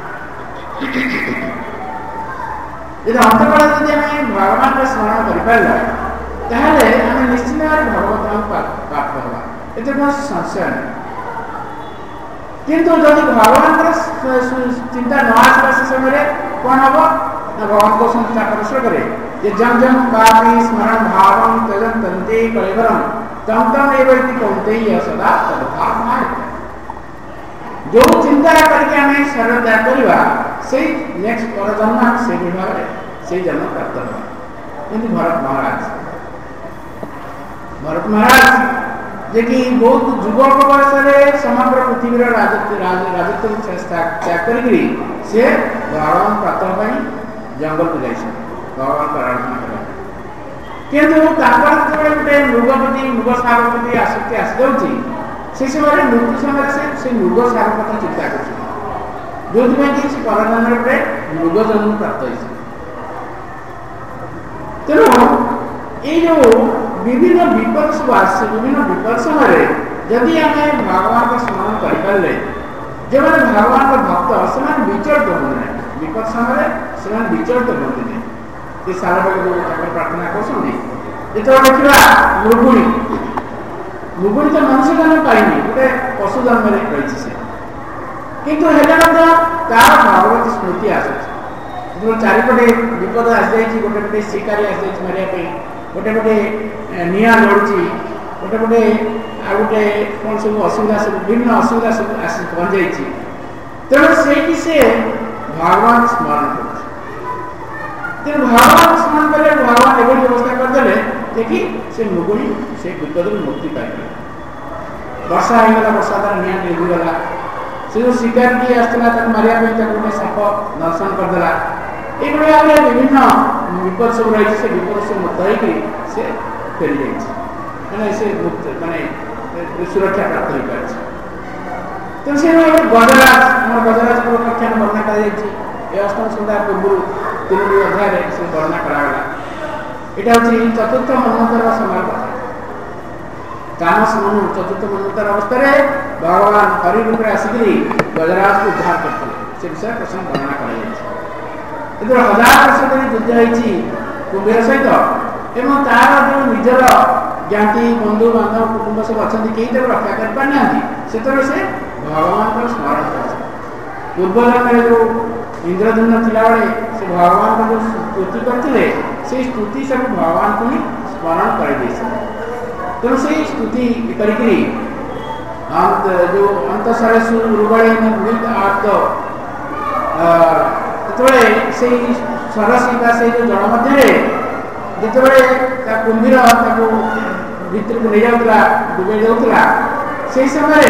यदि अंत काल यदि आम भगवान का स्मरण कर पारा ताहले आम निश्चित भाव भगवत प्राप्त होगा ये कौन संशय नहीं किंतु जब भगवान चिंता न आसवा से समय कौन हम भगवान को संस्था प्रश्न करे ये जम जम पापी स्मरण भावम तजन तंते कलेवरम तम तम एवं कौनते ही सदा तदभाव जो चिंता करके हमें शरीर त्याग करवा से नेक्स्ट पर जन्म से विभाग से जन्म प्राप्त होगा किंतु भरत महाराज भरत महाराज जे कि बहुत युवक बयस समग्र पृथ्वी राजत्व राजत्व त्याग करी से भगवान प्राप्त जंगल को जाइए भगवान को आराधना कर किंतु गोटे मृगपति मृग सागर प्रति आसक्ति आसी जाऊँगी से समय मृत्यु समय से से मृग सागर कथा चिंता कर जो कि परजन्म मृग जन्म प्राप्त हो तेणु ये जो विभिन्न विपद सब आस विभिन्न विपद समय जदि आम भगवान को स्मरण करें जो मैंने भगवान का भक्त से विचलित हूँ ना विपद समय से विचलित हमें नहीं ये सारा जो प्रार्थना कर जो देखा मृगुणी मृगुणी तो मनुष्य जन्म पाइनि गोटे पशु जन्म रही से किंतु तार भगवत स्मृति आसूँ चारिपटे विपद आसी गोटे गोटे शिकारी आसी मारे गोटे गोटे निआ लड़ुची गोटे गोटे आ गोटे कौन सब असुविधा सब विभिन्न असुविधा सब आसी पहुँच जाइए तेणु से से भगवान स्मरण कर भगवान स्मरण कले भगवान एवं व्यवस्था करदे देखी से मृगुणी से विपद मुक्ति पाई वर्षा होगा वर्षा द्वारा निआ निगला से जो शिकार किए आसला मारे गोटे साप दर्शन करदेला ये भाव विभिन्न विपद सब रही से विपद से मुक्त होकर से फेरी जाइए से मुक्त माने सुरक्षा प्राप्त हो पार तो से गजराज आम गजराज को व्याख्यान वर्णना कर अष्टम संध्या पूर्व तीन अध्याय से वर्णना कराला यहाँ हूँ चतुर्थ मनोतर समय कथा तामस मनु चतुर्थ मनोतर अवस्था भगवान हरि रूप आसिक गजराज को उद्धार करते से विषय प्रश्न वर्णना कर हजार वर्ष धरी युद्ध होती कुंभीर सहित एवं तार जो निजर ज्ञाति बंधु बांधव कुटुंब सब अच्छा कहीं तक रक्षा कर पाना से भगवान को स्मरण कर पूर्व जन्म जो इंद्रधनुष थिला बेले से भगवान को जो स्तुति करते से स्तुति सब भगवान को ही स्मरण कर तेणु से स्तुति करी जो अंत सरसु रुगणे विद आर्त जो से सरसिका से जो जल मध्य जिते कुंभीर भितर को नहीं जाऊला डुबे जाऊला से समय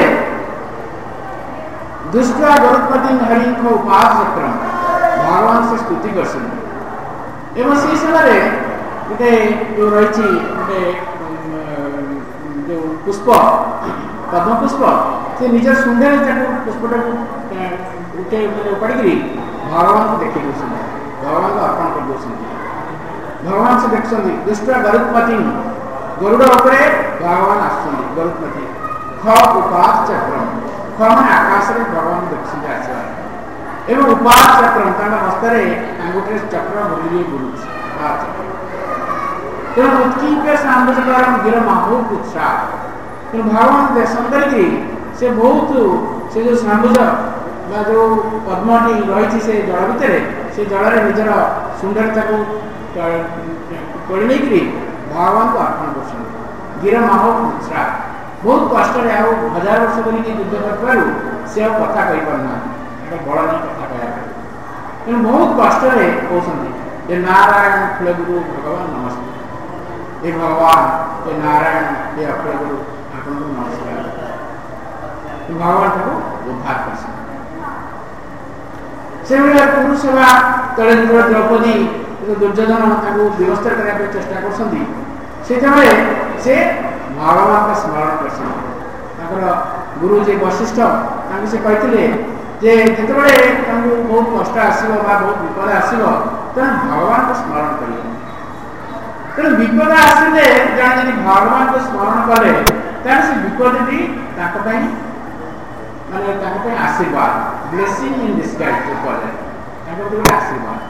दुष्टा गरुत्पति हरि उपास क्रम भगवान से स्तुति कर से समय गोटे जो रही गोटे जो पुष्प पद्म पुष्प से निज सुंदे पुष्पटा उठे उपाड़ी भगवान को देख भगवान को अर्पण कर भगवान से देखते दुष्ट गरुत्पति गरुड़ उपरे भगवान आसुଛନ୍ତି गरुड़पति ख उपास चक्र ख माने आकाश रे भगवान देखिसे आछा एवं उपास चक्र तांका हस्तरे अंगुठे चक्र बुली बुलुछि आ चक्र तेणु उत्कीर्य साम्बजकारम गिर माहू पुच्छा तेणु भगवान दर्शन करके से बहुत से जो साम्बज बा जो पद्मटी रही से जल भितर से जल निजर सुंदरता को तोड़ नहीं भगवान को अर्पण कर गिर माहू पुच्छा बहुत कष्ट हजार वर्ष धरिक युद्ध कर से कथा कही पारना बड़ नहीं कथा कह तेणु बहुत कष्ट कहते नारायण कुलगुरु भगवान नमस्ते हे भगवान हे नारायण हे अखिल गुरु आपन को नमस्कार भगवान को उद्धार कर से पुरुष सभा तले द्रौपदी दुर्योधन व्यवस्था करने चेष्टा कर से भगवान का स्मरण कर गुरु जी वशिष्ठ से कहते जे जिते बहुत कष्ट आसो बहुत विपद आसो तेना भगवान को स्मरण करें तेणु विपद आसिले जड़े जब भगवान को स्मरण कले से विपदटी माने आशीर्वाद ब्लेसिंग इन डिस्गाइज जो कहे आशीर्वाद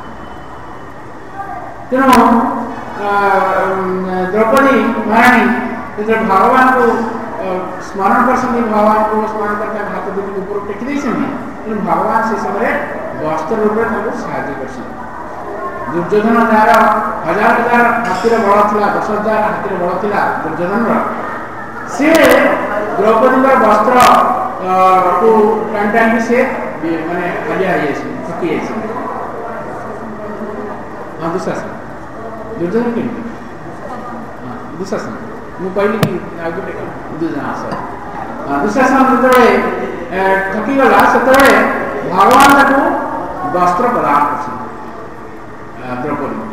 तेणु द्रौपदी महारानी जो भगवान को स्मरण कर भगवान को स्मरण करके हाथ दूर ऊपर टेकी तेणु भगवान से समय वस्त्र रूप में साहय कर दुर्योधन जार हजार हजार हाथीर बल था दस हजार हाथीर बल था दुर्योधन सी द्रौपदी वस्त्र को टाणी टाणी से माने हालिया थकी हाँ दुशासन दुर्योधन के दुशासन मुझे कहली कि दुशासन जो थकीगला से भगवान को वस्त्र प्रदान कर द्रौपदी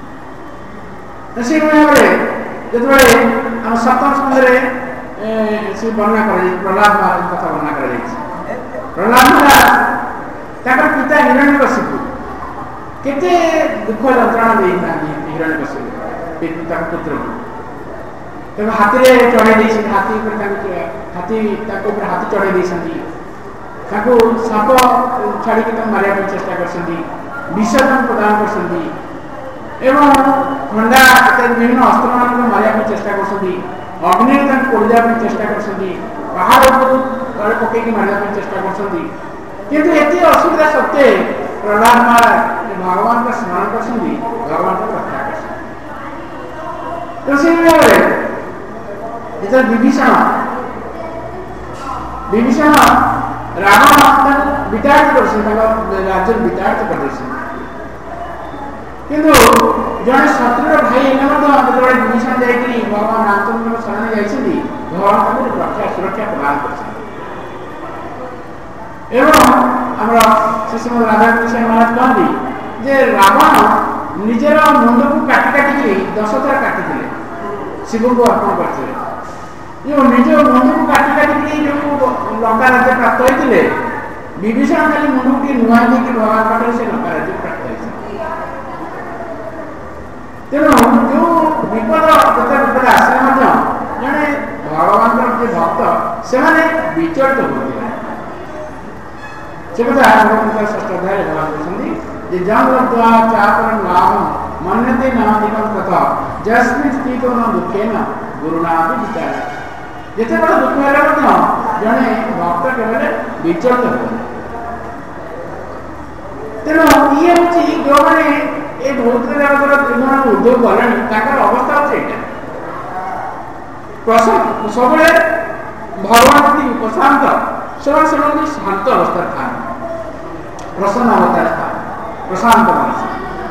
से भाव में जो सप्तम स्कंदे से वर्णना कर प्रहलाद महाराज कथा वर्णना कर प्रहलाद महाराज पिता हिरण्यकशिपु केते दुख जंत्रणा देना हिरण्यकशिपु पिता पुत्र को हाथी चढ़े हाथी हाथी हाथी चढ़े साप छाड़ी मारे चेष्टा कर विसर्जन प्रदान कर खंडा विभिन्न अस्त्र मान मारे चेष्टा कर अग्नि पोड़ा चेष्टा कर पहाड़ तले पकई मारे चेष्टा कर असुविधा सत्वे प्रहलाद महाराज भगवान का स्मरण कर भगवान को रक्षा कर विभीषण विभीषण रावण विताड़ित कर राज्य विताड़ित कर किंतु जड़े शत्रुर भाई जो विभीषण जाकि भगवान रामचंद्र शरण जाइए भगवान रक्षा सुरक्षा प्रदान कर श्रीमद राधाकृष्ण महाराज कहती जे रावण निजर मुंड को काटी काटिक दस थर काटी शिव को अर्पण करते जो निज मुंड को काटी काटिक जो लंका राज्य प्राप्त होते विभीषण खाली मुंड की नुआ देकर भगवान पाखे से लंका राज्य प्राप्त होती तेणु जो विपद तथा विपद आसे जड़े भगवान जो भक्त से विचलित होते से कथा षष्ठ अध्याय भगवान कहते चापर नाम मन्यते नाधिकम तथा जस्मिन् स्थितो न दुखेन गुरुना भी विचार जिते बड़ा दुख है जड़े भक्त केवल विचलित हो तेणु ये हूँ जो मैंने ये भौतिक जगतर त्रिभुवन उद्योग गले अवस्था होता सब भगवान प्रति उपशांत से शांत अवस्था था प्रसन्न अवस्था था प्रशांत मनुष्य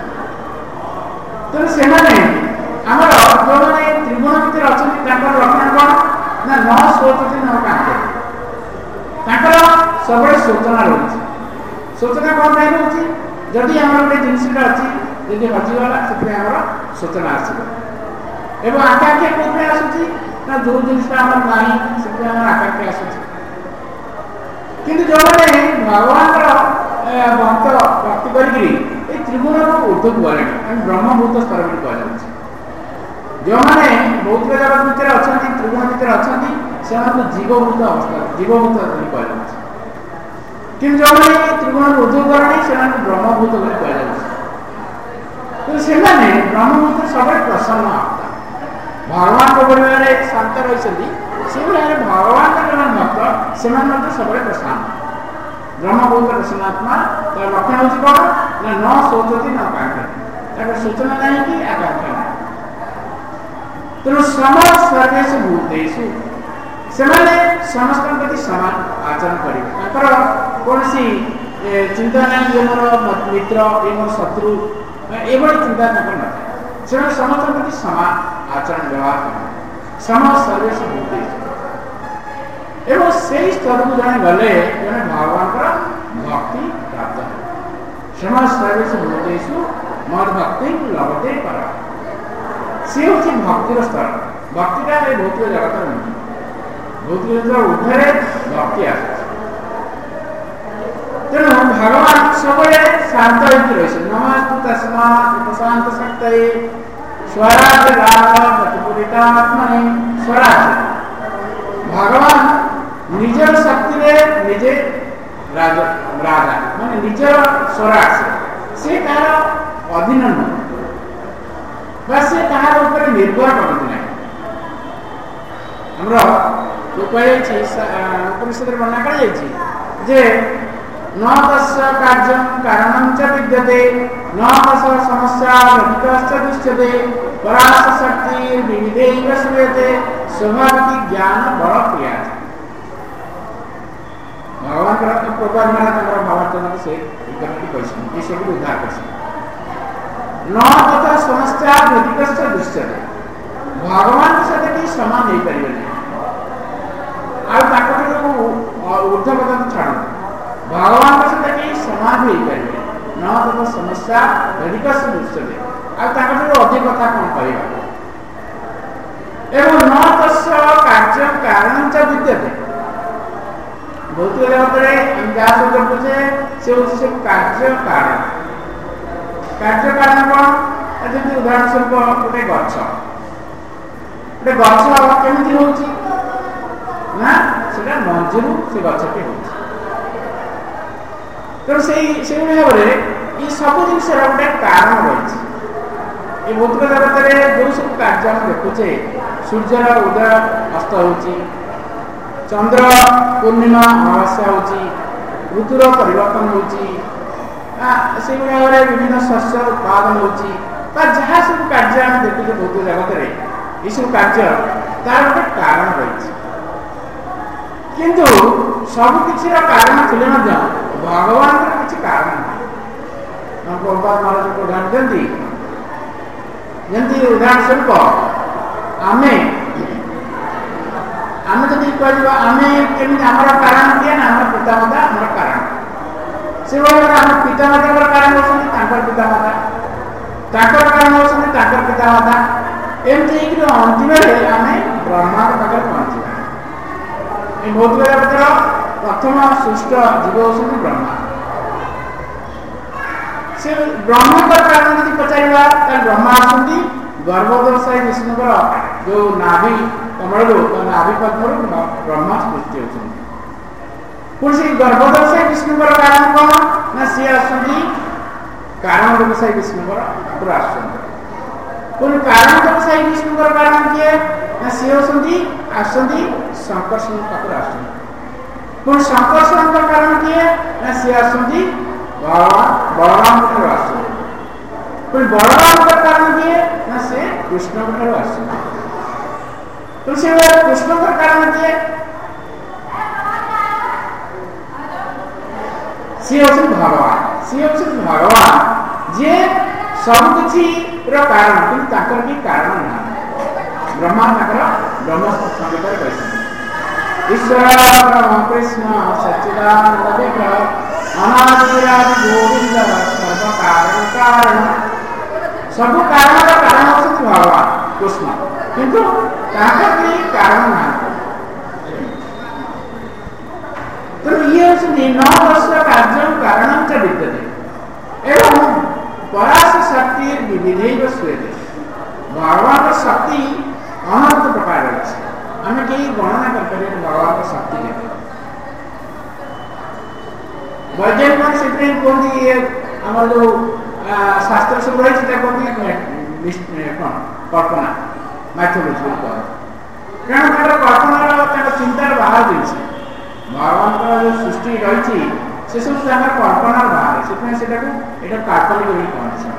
तेणु से आमर जो मैंने त्रिभुवन भितर अच्छा लक्षण कौन ना न शोचती न कांते सब शोचना रही शोचना कौन पाई रोचे जदि आम गोटे जिनसा अच्छी जब हजिगला से सूचना आसो आकांक्षा कौन आसूँ ना जो जिनसा ना से आकांक्षा आसूँ कि जो मैंने भगवान भक्त भक्ति कर त्रिभुवन को ऊर्धक गले ब्रह्मभूत स्तर कहु जो मैंने बहुत भौतिक जगत भितर अछंती त्रिगुण भितर अछंती सेମାନଙ୍କୁ जीवभूत अवस्था जीवभूत ବୋଲି କୁହାଯାଉଛି। କିନ୍ତୁ ଯେଉଁମାନେ त्रिगुण ऊर्ध्व କରଣି ସେମାନଙ୍କୁ ବ୍ରହ୍ମଭୂତ ବୋଲି କୁହାଯାଉଛି। କିନ୍ତୁ ସେମାନେ ବ୍ରହ୍ମଭୂତ ସବୁବେଳେ ପ୍ରସନ୍ନ ଆତ୍ମା ଭଗବାନଙ୍କ ପରିବାରରେ ଶାନ୍ତ ରହିଛନ୍ତି। ସେଭଳିଆ ଭଗବାନଙ୍କ ଜଣେ ଭକ୍ତ ସେମାନେ ମଧ୍ୟ ସବୁବେଳେ ପ୍ରସନ୍ନ ବ୍ରହ୍ମଭୂତ ପ୍ରସନ୍ନାତ୍ମା। ତାର ଲକ୍ଷଣ ହେଉଛି କ'ଣ ନା ନ ଶୋଚତି ନ କାଙ୍କତି ତାଙ୍କର ସୂଚନା ନାହିଁ କି ଆକାଂକ୍ଷା ନାହିଁ। ତେଣୁ ସମ ସର୍ବେଷୁ ଭୂତେଷୁ ସେମାନେ ସମସ୍ତଙ୍କ ପ୍ରତି ସମାନ ଆଚରଣ କରିବେ। ତାଙ୍କର କୌଣସି ଚିନ୍ତା ନାହିଁ ଯେ ମୋର ମିତ୍ର ଏ ମୋର ଶତ୍ରୁ ଏଭଳି ଚିନ୍ତା ତାଙ୍କର ନଥାଏ। ସେମାନେ ସମସ୍ତଙ୍କ ପ୍ରତି ସମାନ ଆଚରଣ ବ୍ୟବହାର କରିବେ। ସମ ସର୍ବେଷୁ ଭୂତେଷୁ ଏବଂ ସେହି ସ୍ତରକୁ ଜଣେ ଗଲେ ଜଣେ ଭଗବାନଙ୍କର ଭକ୍ତି ପ୍ରାପ୍ତ ହେବ। ସମ ସର୍ବେଷୁ ଭୂତେଷୁ ମଦ୍ ଭକ୍ତି ଲଭତେ ପରା। ସିଏ ହେଉଛି ଭକ୍ତିର ସ୍ତର। ଭକ୍ତିଟା ଏ ଭୌତିକ ଜଗତର ନୁହେଁ। ଭୌତିକ ଜଗତର ଉର୍ଦ୍ଧ୍ୱରେ ଭକ୍ତି ଆସୁଛି। ତେଣୁ ଭଗବାନ ସବୁବେଳେ ଶାନ୍ତ ହେଇକି ରହିଛନ୍ତି। ନମସ୍ତୁ ତସ୍ମାତ୍ ଉପଶାନ୍ତ ଶକ୍ତୟେ ସ୍ୱରାଜ ରାଜ ପ୍ରତିପୂରିତାତ୍ମନେ। ସ୍ୱରାଜ ଭଗବାନ ନିଜର ଶକ୍ତିରେ ନିଜେ ରାଜା ରାଜା ମାନେ ନିଜର ସ୍ୱରାଜ ସେ କାହାର ଅଧୀନ ନୁହେଁ ବା ସେ କାହାର ଉପରେ ନିର୍ଭର କରନ୍ତି ନାହିଁ। ଆମର କୁହାଯାଇଛି ଉପନିଷଦରେ ବର୍ଣ୍ଣନା କରାଯାଇଛି ଯେ न तस्य कार्यं कारणं च विद्यते न तस्य समस्या घटितश्च दृश्यते परास शक्ति विविधैव श्रूयते स्वाभाविक ज्ञान बल क्रिया। भगवान का प्रभाव माना तंत्र भावार्थ से गति कैसे ये सब उद्धार कैसे न तथा समस्या घटितश्च दृश्यते भगवान के साथ की समान नहीं परिबे नहीं आ ताको ऊर्ध्व पद छाड़ भगवान के साथ कहीं समान हो पारे न तो समस्या अधिक से दृश्य अधिक कथा कौन कहवा एवं न तस्य कार्य कारण च विद्यते भौतिक जगत में जहाँ सब देखुचे से हूँ कार्य कारण कार्य कारण कौन जमी उदाहरण स्वरूप गोटे गछ गोटे गछ केमी हूँ ना से मंजी से गछटी हूँ तेणु से भाव में ये सब जिन गोटे कारण रही ये भौतिक जगत में जो सब कार्य हम देखुचे सूर्यर उदय अस्त हो चंद्र पूर्णिमा अमावस्या हो ऋतुर परिवर्तन हो भाव में विभिन्न शस्य उत्पादन हो जहाँ सब कार्य हम देखुचे भौतिक जगत में ये सब कार्य तार गोटे कारण रही किंतु सबकिछ कारण थे भगवान किसी कारण नहीं महाराज को उदाहरण दिखती जमी उदाहरण स्वरूप आम आम जब कह आम केमी आम कारण किए ना आम पितामाता आम कारण से भाव आम पितामाता कारण होती पितामाता कारण होती पितामाता एमती अंतिम आम ब्रह्मा पाखे पहुँचा भौतिक जगतर प्रथम सृष्ट जीव होती ब्रह्मा से ब्रह्म कारण यदि पचारा ब्रह्मा आसती गर्भोदशायी विष्णुकर जो नाभि कमल नाभि पद्म ब्रह्मा सृष्टि होती पुणी से गर्भोदशायी विष्णुकर कारण कौन ना सी आसती कारण व्यवसायी विष्णुकर पाखर आसुँच कारण व्यवसायी विष्णुकर कारण किए ना सी होती आसती संकर्षण पाखर आसुँच पुणी संकर्षण कारण किए ना सी आसती बलराम ठार आस पुणी बलराम कारण किए ना सी कृष्ण ठार आस कृष्ण कारण किए सी हूँ भगवान सी हूँ भगवान जे सबकि कारण कि कारण ना ब्रह्मा ब्रह्म संगीत कहते ईश्वर कृष्ण सच्चिदानंद विग्रह अनादिरादि गोविंद सर्व कारण कारण सब कारण कारण होती भगवान कृष्ण किंतु कारण ना तो ये न वर्ष कार्य कारण च विद्यते एवं परास शक्ति विविधैव श्रूयते भगवान शक्ति अनंत से कहते आम जो शास्त्र सब रही कहते कल्पना मैथोलोजी कारण तार कल्पनार चिंतार बाहर जिस भगवान जो सृष्टि रही से सब कल्पनार बाहर से यहाँ काल्पनिक कहते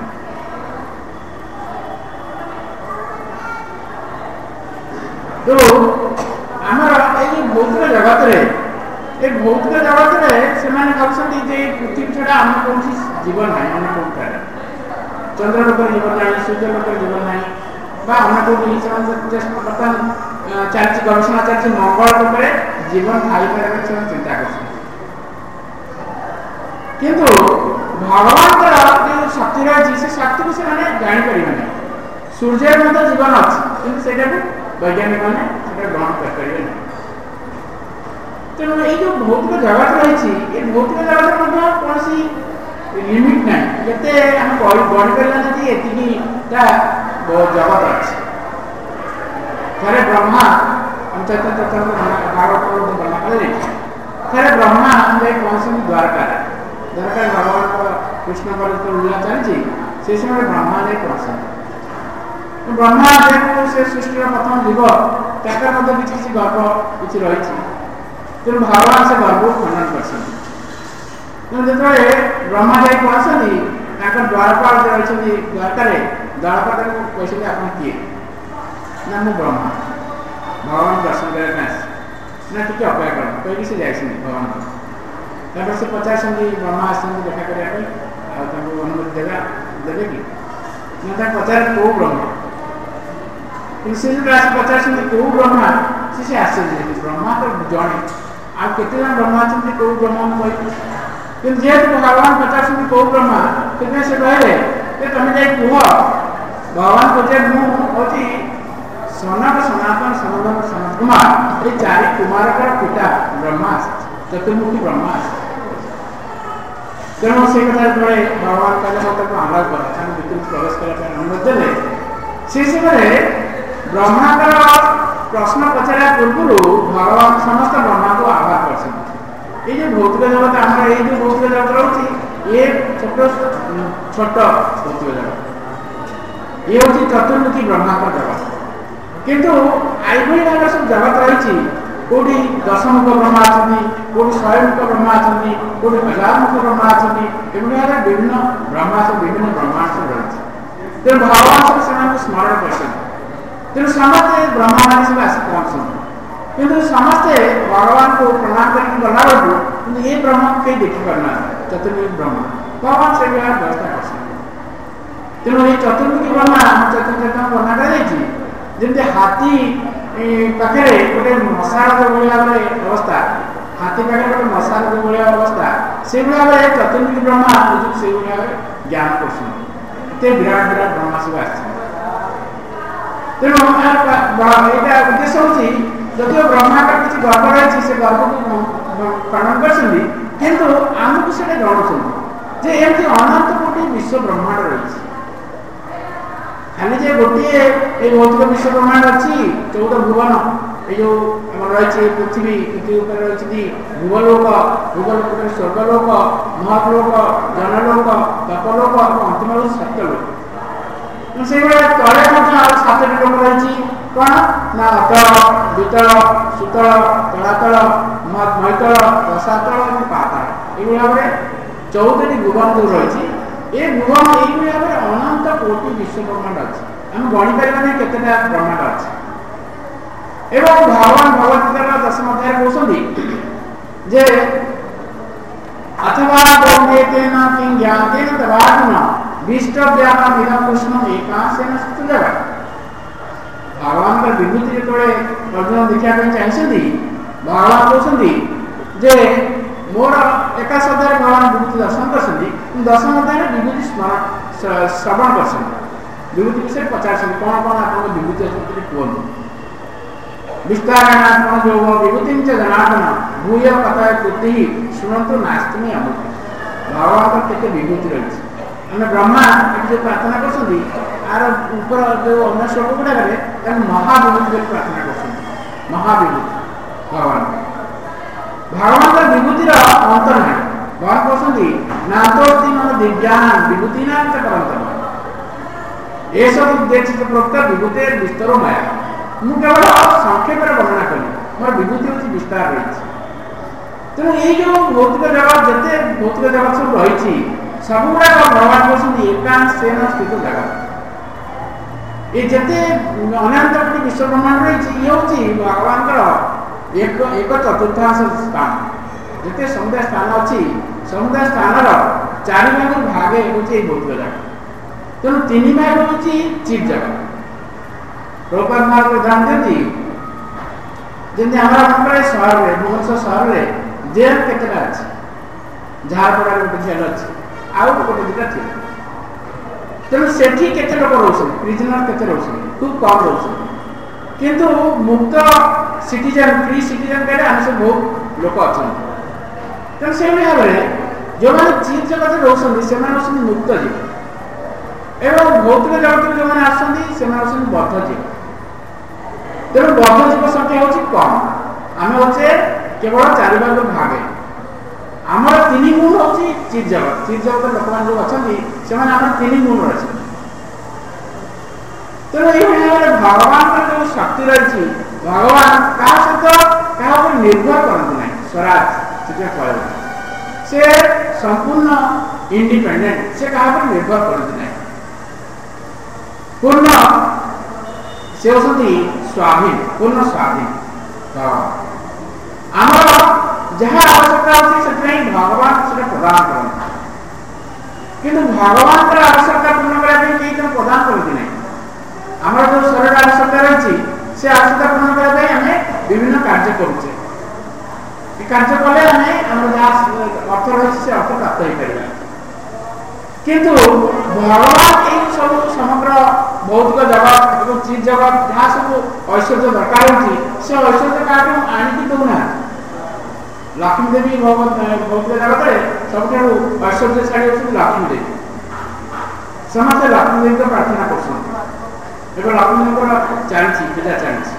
तो आमर ये भौतिक जगत रे भौतिक जगत से भावुं पृथ्वी छड़ा आम कौन जीवन ना अन्य कौन चंद्रलोक जीवन ना सूर्यलोक जीवन ना अन्य कौन बर्तमान चलती गवेषणा चलती मंगल ग्रह जीवन थाईपर चिंता कर किंतु भगवान जो शक्ति रही से शक्ति को से जापर सूर्य जीवन अच्छी कि वैज्ञानिक मैंने ग्रहण करें तेणु ये जो भौतिक जगत रही ये भौतिक जगत कौन लिमिट ना जिते आम बढ़ी पारा ये जगत अच्छे थे ब्रह्मा चैतन्य भागवत वर्णना थे ब्रह्मा पहुंचे द्वारका द्वारका भगवान कृष्ण जो लीला चलती से समय ब्रह्मा जाए पहुंचे ब्रह्मा जेको से सृष्टि प्रथम जीव ताकर मध्य किसी किसी गर्भ किसी रही तेणु भगवान से गर्भ खंडन कर ब्रह्मा जाए पहुंचती द्वारपाल जो रही द्वारकार द्वारपाल कहते आप किए ना मुझे ब्रह्मा भगवान दर्शन करने ना टी अपेक्षा कर कहीं से जाए भगवान से पचार ब्रह्मा आस देखा करने अनुमति देगा देवे कि ना पचार कौ ब्रह्मा से पचार कौ ब्रह्मा सी से आश्चर्य ब्रह्मा तो जड़े आते ब्रह्मा अच्छे कौ ब्रह्मा कही कि जेहेतु भगवान पचार कौ ब्रह्मा कि से कहले तुम जाए कह भगवान कहते मुझे सनक सनातन सनातन सनत कुमार ये चारि कुमार पिता ब्रह्मा चतुर्मुखी ब्रह्मा तेणु से कथा जो भगवान कहले मतलब आलाप कर भितर प्रवेश करने अनुमति देते से समय ब्रह्मांडर प्रश्न पचारा पूर्व भगवान समस्त ब्रह्मा को आभार कर ये भौतिक जगत आम ये जो भौतिक जगत रही ये छोट छोट भौतिक जगत ये हूँ चतुर्मुखी ब्रह्मांड जगत किंतु आई भाव सब जगत रही कौटी दशमुख ब्रह्मा अच्छा कौटी शहेमुख ब्रह्मा अच्छा कौटी हजार मुख ब्रह्मा अच्छा ये विभिन्न ब्रह्मा सब विभिन्न ब्रह्मांड सब रही तेणु भगवान सब से स्मरण कर तेणु समस्ते ब्रह्मा मान सब आस पहुँचते किंतु समस्ते भगवान को प्रणाम करके गला बेलू ये ब्रह्मा को कहीं देखी पारना चतुर्मुखी ब्रह्मा भगवान से व्यवस्था कर तेणु ये चतुर्मुखी ब्रह्मा चतुर्थ वर्णना कर जमी हाथी पाखे गोटे मशाल जो भाव अवस्था हाथी पाखे गोटे मशाल जो भाव अवस्था से भाव चतुर्मुखी ब्रह्मा से भाव ज्ञान कर विराट विराट ब्रह्मा सब आस तेणु यहाँ उद्देश्य हूँ जदिव ब्रह्मा का किसी गर्भ रही से गर्भ को खंडन कर आमको से जनाऊँ जे एमती अनंत कोटी विश्व ब्रह्मांड रही खाली जे गोटे ये भौतिक विश्व ब्रह्मांड अच्छी चौदह भुवन ये जो रही पृथ्वी पृथ्वी रही भूवलोक भूवलोक स्वर्गलोक महलोक जनलोक तपलोक अंतिम सत्यलोक से तले सात लोक रही कौन ना अतल वितल सुतल तलातल मैतल रसातल पाताल ये भाव में चौदह भुवन जो रही ये भुवन ये भाव में अनंत कोटि विश्व ब्रह्मांड अच्छे आम गणिपारे केतेटा ब्रह्मांड अच्छे एवं भगवान भगवद्गीता दशम अध्याय कहते जे अथवा ब्रह्मेतेन किं ज्ञातेन तवार्जुन विष्टव्यापम इदं कृष्ण एकांशेन स्तुतः भगवान का विभूति जो अर्जुन देखा चाहिए भगवान कहते जे मोर एकाश अध्याय भगवान विभूति दर्शन कर दशम अध्याय विभूति स्मरण श्रवण कर विभूति विषय पचार कौन कौन आप विभूति अच्छे कहूँ विस्तारण जो विभूति जनार्दन भूय कथा कृति शुणु नास्ति अमृत भगवान का केते विभूति रही आम ब्रह्मा जो प्रार्थना कर ऊपर जो अन्य श्लोक गुड़ाक महाविभूति प्रार्थना कर महाविभूति भगवान भगवान का विभूतिर अंत ना भगवान कहते नातोति मम दिव्यान विभूतिनां च परन्तप ये सब उद्देश्य प्रोक्त विभूति विस्तार माया मु केवल संक्षेप वर्णना करी मोर विभूति होची विस्तार रही तेणु ये जो भौतिक जगत जिते भौतिक जगत सब रही सब गुड़ा भगवान कहते एकांशेन स्थित जगत ये जिते अनंत कोटि विश्व ब्रह्मांड रही ये हूँ भगवान एक एक चतुर्थांश स्थान जिते समुदाय स्थान अच्छी समुदाय स्थान चारि भाग भागे हूँ भौतिक जगत तेणु तीन भाग हूँ चित जगत प्रभुपाद महाराज उदाहरण देती जमी आम सहर में भुवनेश्वर सहर में जेल केतटा अच्छी झारपड़ा गोटे जेल अच्छी आउ गोटे दुटा थी तेणु से केते लोक रोचे प्रिजनर केते रोचे खूब कम रोचे किंतु मुक्त सिटीजन फ्री सिटीजन कहले आम सब बहुत लोक अच्छा तेणु से भाव में जो मैंने चित जगत रोचे से मुक्त जीव एवं भौतिक जगत जो मैंने आसती बद्ध जीव तेणु बद्ध जीव संख्या हूँ कम आम हे केवल चारि भाग भागे आमर तीन गुण हूँ चित जगत चित जगत लोक मैंने जो अच्छा से तीन गुण अच्छे तेणु ये भगवान जो शक्ति रही भगवान क्या सहित क्या निर्भर करते ना स्वराज से कहला से संपूर्ण इंडिपेंडेंट से क्या निर्भर करते ना पूर्ण से होती स्वाधीन पूर्ण स्वाधीन आमर जहाँ आवश्यकता होती से भगवान से प्रदान करते किंतु भगवान आवश्यकता पूर्ण करने कहीं प्रदान करती ना आमर जो शरीर आवश्यकता रही से आवश्यकता पूर्ण करने आम विभिन्न कार्य करुचे कार्य कले आम जहाँ अर्थ रही से अर्थ प्राप्त हो पार किंतु भगवान ये सब समग्र भौतिक जगत और चित जगत जहाँ सब ऐश्वर्य दरकार होती से ऐश्वर्य क्या आणिकी दौना लक्ष्मी देवी भौतिक जगत में सब ऐश्वर्यशाली होती लक्ष्मी देवी समस्त लक्ष्मी देवी को प्रार्थना कर लक्ष्मी देवी चलती पूजा चलती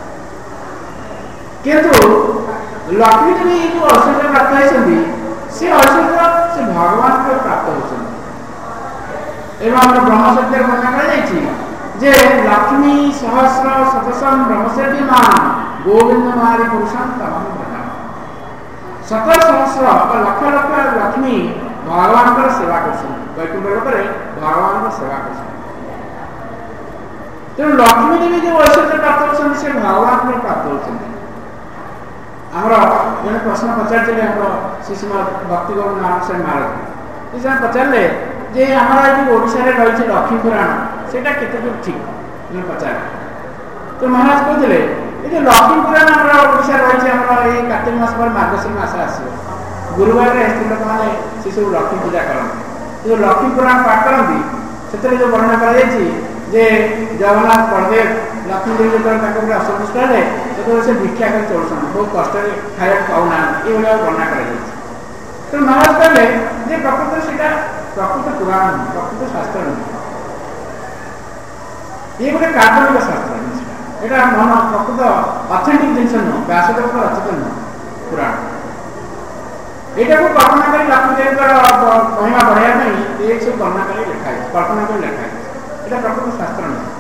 किंतु लक्ष्मी देवी जो ऐश्वर्य प्राप्त होती से ऐश्वर्य से भगवान को प्राप्त होती एवं ब्रह्मसत्य वर्णना कर लक्ष्मी सहस्र शतसम ब्रह्मसेव्यमान गोविंद मारे पुरुषम तमम प्रधान शत सहस्र लक्ष लक्ष लक्ष्मी भगवान का सेवा कर वैकुंठ लोक भगवान का सेवा कर तेणु लक्ष्मी देवी जो ऐश्वर्य प्राप्त होती से भगवान को प्राप्त होती आमर जन प्रश्न पचारे श्रीमद भक्ति गोविंद नारायण स्वामी महाराज से पचारे जे हमारा ये ओडिशा रे रही लक्ष्मी पुराण सेटा केते दूर ठीक मैं पचार तो महाराज कहते ये लक्ष्मी पुराण हमारा ओडिशा रही हमारा ये कार्तिक मास पर मार्गशीर मास आसो गुरुवार रे स्त्री लोक मैंने से सब लक्ष्मी पूजा करते जो लक्ष्मी पुराण पाठ करती से जो वर्णना कर जे जगन्नाथ बलदेव लक्ष्मी देवी जो असंतुष्ट है तो से भिक्षा कर चलुन बहुत कष्ट खाया पाऊना ये वर्णना कर तो महाराज कहले जे प्रकृत से प्रकृत पुराण प्रकृत शास्त्र नहीं ये गोटे काल्पनिक शास्त्र यहाँ मन प्रकृत अथेंटिक जिन नुह व्यासदेव रचित नुह पुराण यहाँ को कल्पना कर लक्ष्मी देवी महिमा बढ़ाई ये सब वर्णना कर लिखाई कल्पना कर लिखाई यहाँ प्रकृत शास्त्र नहीं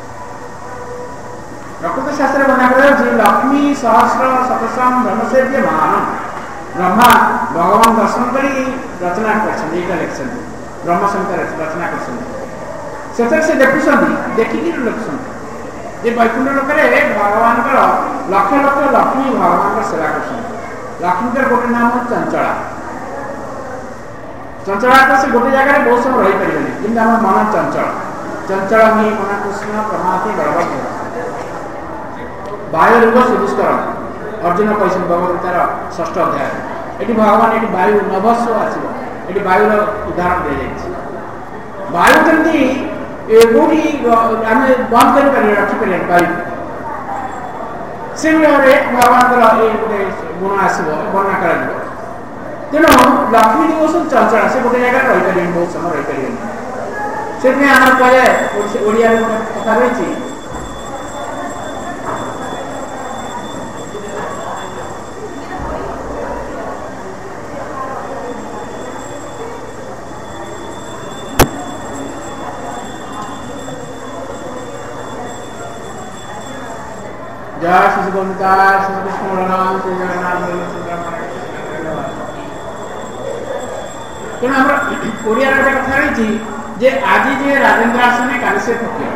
प्रकृत शास्त्र वर्णना कर लक्ष्मी सहस्र शतसम ब्रह्मसेव्य मान ब्रह्मा भगवान दर्शन कर रचना कर ब्रह्म संहिता रचना कर से देखुं देखिक लिखुं जे वैकुंठ लोक भगवान लक्ष लक्ष लक्ष्मी भगवान सेवा कर लक्ष्मी गोटे नाम चंचला चंचला तो से गोटे जगह बहुत समय रही पारे जमी आम मन चंचल चंचल ही मन कृष्ण प्रमाति बलभद्र वायु रूप सुदुष्कर अर्जुन कैसे भगवतार षष्ठ अध्याय ये भगवान ये वायु नभस्व आसो ये वायुर उदाहरण दि जाए वायु कमी कौटी आम बंद कर रखिपर वायु से भगवान ये गोटे गुण आसो वर्णना कर तेणु लक्ष्मी जो सब चंचला से गोटे जगह रही पारे बहुत समय रही पारे से आम कहे ओडिया कथा रही जय श्री गोविंदास श्री कृष्ण बलराम श्री जगन्नाथ तेणु आम ओडिया गोटे कथा रही जे आज जे राजेन्द्र आसने काली से फकीर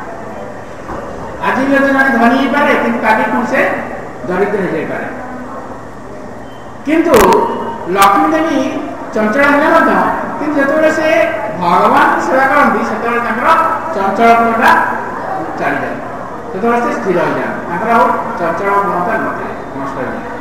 आज भी जन धनी हो पारे कि काली कौन से दरिद्र हो जाए किंतु लक्ष्मी देवी चंचल होने कि जो से भगवान सेवा करती से चंचलता चली जाए से स्थिर हो जाए चंचल गुणता नष्ट हो जाए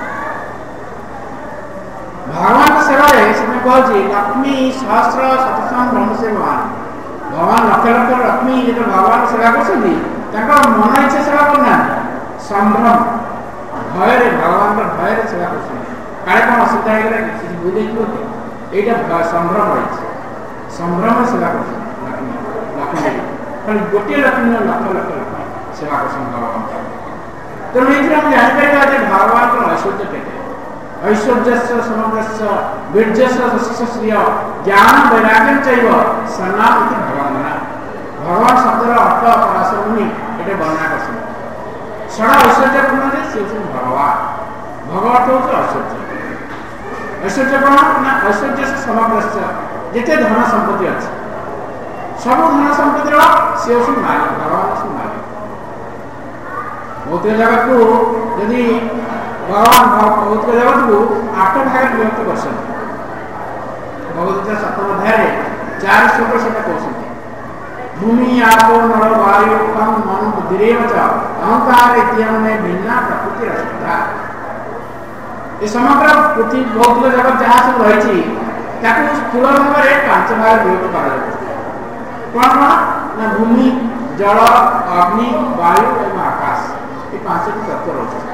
भगवान सेवा कहूँ लक्ष्मी सहस्र शतसम ब्रह्म से भगवान भगवान लक्ष लक्ष लक्ष्मी जो भगवान सेवा कर मन इच्छा सेवा करना संभ्रम भय भगवान भय सेवा कर काले कौन असुविधा है बुझे यहाँ संभ्रम रही संभ्रम सेवा कर लक्ष्मी खाली गोटे लक्ष्मी लक्ष लक्ष लक्ष्मी सेवा कर भगवान तेणु ये जापर भगवान ऐश्वर्य के ऐश्वर्य समग्र वीर्य श्रिय ज्ञान वैराग्य चाहिए सन्नापति भगवान भगवान शब्दर अर्थ पराशर मुनि ये वर्णना कर षड़ा ऐश्वर्य पूर्ण सी भगवान भगवत हूँ ऐश्वर्य ऐश्वर्य कौन ना ऐश्वर्य से समग्र जिते धन संपत्ति अच्छे सब धन संपत्ति सी हूँ मालिक भगवान हूँ मालिक भौतिक जगत को यदि भगवान भौतिक जगत को आठ भाग विभक्त कर भगवत सप्तम अध्याय चार श्लोक से कहते भूमि आपो नल वायु कम मन बुद्धिरेव च अहंकार इत्यादि भिन्ना प्रकृति रचता ये समग्र पृथ्वी भौतिक जगत जहाँ सब रही स्थूल भाव में पांच भाग विभक्त कर कौन ना भूमि जल अग्नि वायु और आकाश ये पांच तत्व रही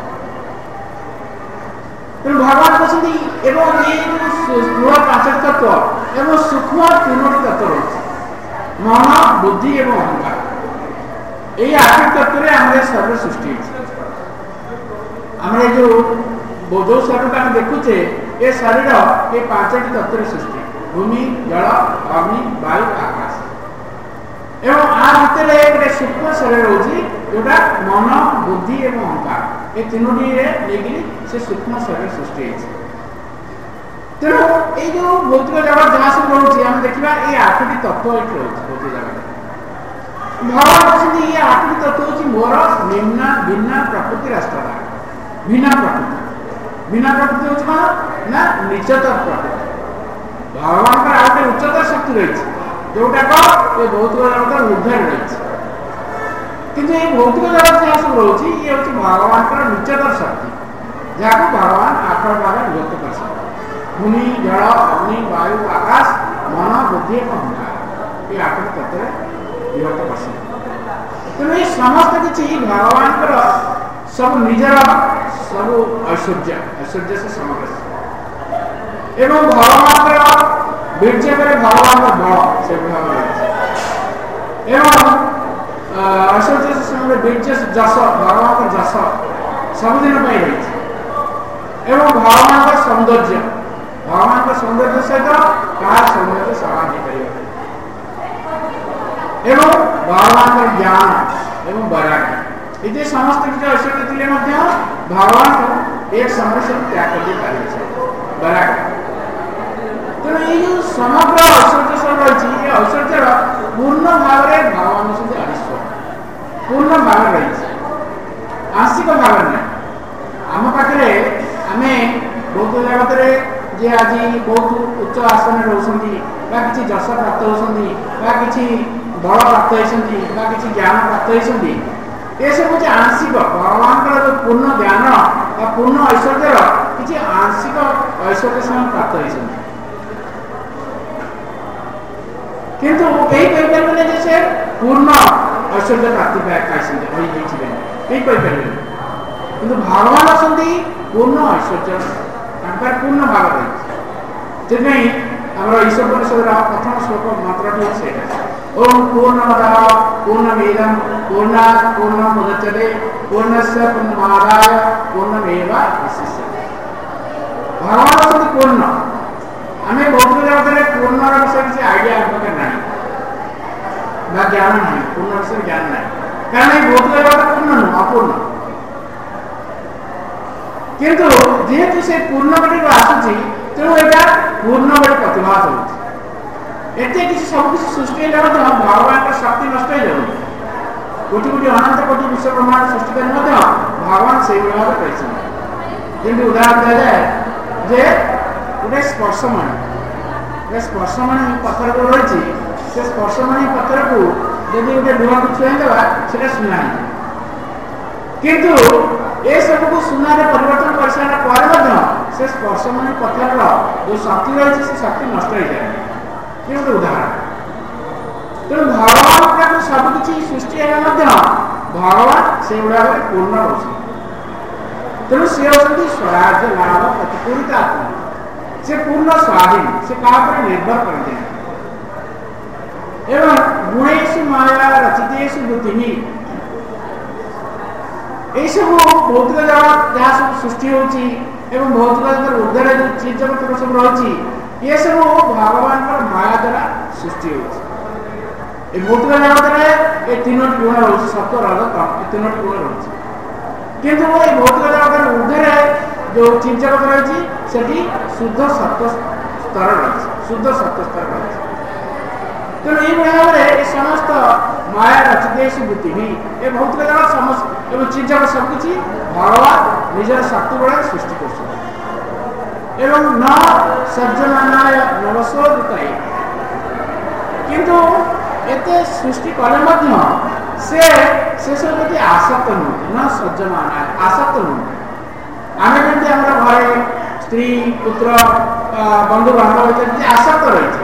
तेणु भगवान कहते एवं ये स्थूल पांच तत्व एवं सूक्ष्म तीनोटी तत्व रही मन बुद्धि एवं अहंकार यही आठ तत्व आम शरीर सृष्टि आम जो जो शरीर को देखुचे ये शरीर ये पांचटी तत्व सृष्टि भूमि जल अग्नि वायु आकाश एवं आ भितर गोटे सूक्ष्म शरीर रोचे जोटा मन बुद्धि एवं अहंकार ये तीनोटी लेकिन से सूक्ष्म शरीर सृष्टि तेणु ये जो भौतिक जगत जहाँ सब रोचे आम देखा ये आठटी तत्व ये रोचे भौतिक जगत भगवान कहते ये आठटी तत्व हूँ मोर निम्न भिन्न प्रकृति राष्ट्रता भिन्न प्रकृति भिन्न प्रकृति हूँ कौन ना निचतर प्रकृति भगवान का आउटे उच्चतर शक्ति रही जोटाक ये भौतिक जगत ऊर्धर रही किंतु ये भौतिक जगत जहाँ सब रोचे ये हूँ भगवान का निचतर शक्ति जहाँ भगवान आठ भाग विभक्त कर सकते भूमि जल अग्नि वायु आकाश मन बुद्धि और अहंकार ये आठ तत्व विभक्त कर सकते तेणु ये समस्त किसी भगवान सब निजर सब ऐश्वर्य ऐश्वर्य से समग्र एवं भगवान वीर्य भगवान बल से एवं ऐश्वर्य से समग्र वीर्य जस भगवान जस सबुदिन रही एवं भगवान का सौंदर्य भगवान का सौंदर्य सहित कहा सौंदर्य समान नहीं एवं भगवान का ज्ञान एवं वैराग्य ये समस्त किसी ऐश्वर्य थे भगवान को एक समय से त्याग कर पारे वैराग्य तेणु ये जो समग्र ऐश्वर्य सब रही ऐश्वर्य पूर्ण भाव में भगवान हूँ अधीश्वर पूर्ण भाव रही आंशिक भाव ना आम पाखे आम बहुत जगत जे आज बहुत उच्च आसन रोचती किसी जस प्राप्त होती बल प्राप्त होती किसी ज्ञान प्राप्त होती ये सब हूँ आंशिक भगवान का जो पूर्ण ज्ञान पूर्ण ऐश्वर्य किसी आंशिक ऐश्वर्य से प्राप्त होती किंतु यही कहीपर जैसे पूर्ण ऐश्वर्य प्राप्ति पाई किंतु भगवान आसती पूर्ण ऐश्वर्य पूर्ण भाव रही ईश्वर परिषद प्रथम श्लोक मंत्र से ओम पूर्णमद पूर्णमेदं पूर्णात् पूर्णमुदच्यते पूर्णस्य पूर्णमादाय पूर्णमेवावशिष्यते भगवान आसती पूर्ण आम बहुत जगत पूर्ण विषय किसी आइडिया ना ज्ञान ना पूर्ण विषय ज्ञान ना कारण ये बहुत जगत पूर्ण नुह अपूर्ण किंतु जेहेतु से पूर्णगति आसूची तेणु यहाँ पूर्णगति प्रतिभात होती एते किसी सब किसी सृष्टि भगवान का शक्ति नष्ट हो जाए कोटि कोटि अनंत कोटि विश्व ब्रह्मांड सृष्टि करने भगवान से भाव जमी उदाहरण दिया जाए जे गोटे स्पर्शमणि गोटे स्पर्शमणि पत्थर को रही से स्पर्शमणि पत्थर को यदि गोटे लुहा को छुआईदेवा से सुना किंतु ये सब को सुना परिवर्तन कर सारा से स्पर्शमणि पत्थर जो शक्ति रही से शक्ति नष्ट हो जाए ये गोटे उदाहरण तेणु भगवान का सब किसी सृष्टि है भगवान से गुड़ा पूर्ण हो तेणु सी होती स्वराज्य लाभ प्रतिकूलता से पूर्ण स्वाधीन से क्या निर्भर करते हैं एवं गुणेशु माया रचितेषु बुद्धि यही सब भौतिक जगत जहाँ सब सृष्टि होची एवं भौतिक जगत ऊर्धर जो चीज जगत सब रही ये सब भगवान माया द्वारा सृष्टि होची भौतिक जगत में ये तीन गुण रही सत्व रज तीन गुण रही किंतु ये भौतिक जगत ऊर्धर जो चीज जगत रही सेठी शुद्ध सत्व स्तर रही शुद्ध सत्व स्तर रही तेणु ये भाव में समस्त माया रचित बुद्धि भी ये भौतिक जगत समस्त एवं चीज जगत सबकि भगवान निजर शक्ति बड़ा सृष्टि कर एवं न सज्जनानाय नवसोदिताय किंतु एते सृष्टि कले मध्य से से सब प्रति आसक्त नुह न सज्जनानाय आसक्त नुह आमे जंती हमर घरे स्त्री पुत्र बंधु बांधव जंती आसक्त रही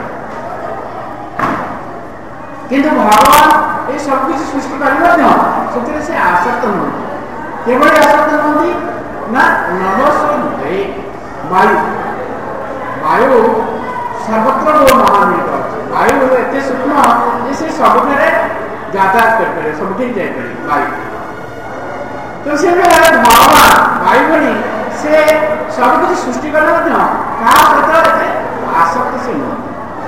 किंतु भगवान ये सब किसी सृष्टि कर से आसक्त नुह केवल आसक्त नुहति ना नवसोदिताय वायु वायु सर्वत्र वो महान वायु एत सूक्ष्म जैसे सबुठे यातायात कर सबुठी जाए वायु तो से भगवान वायु भली से सब किसी सृष्टि कर आसक्त से नुह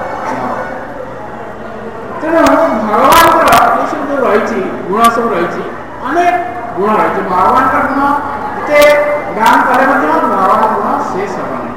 तेणु भगवान ये सब जो रही गुण सब रही अनेक गुण रही भगवान का गुण ये गान कले भगवान गुण शेष हेनी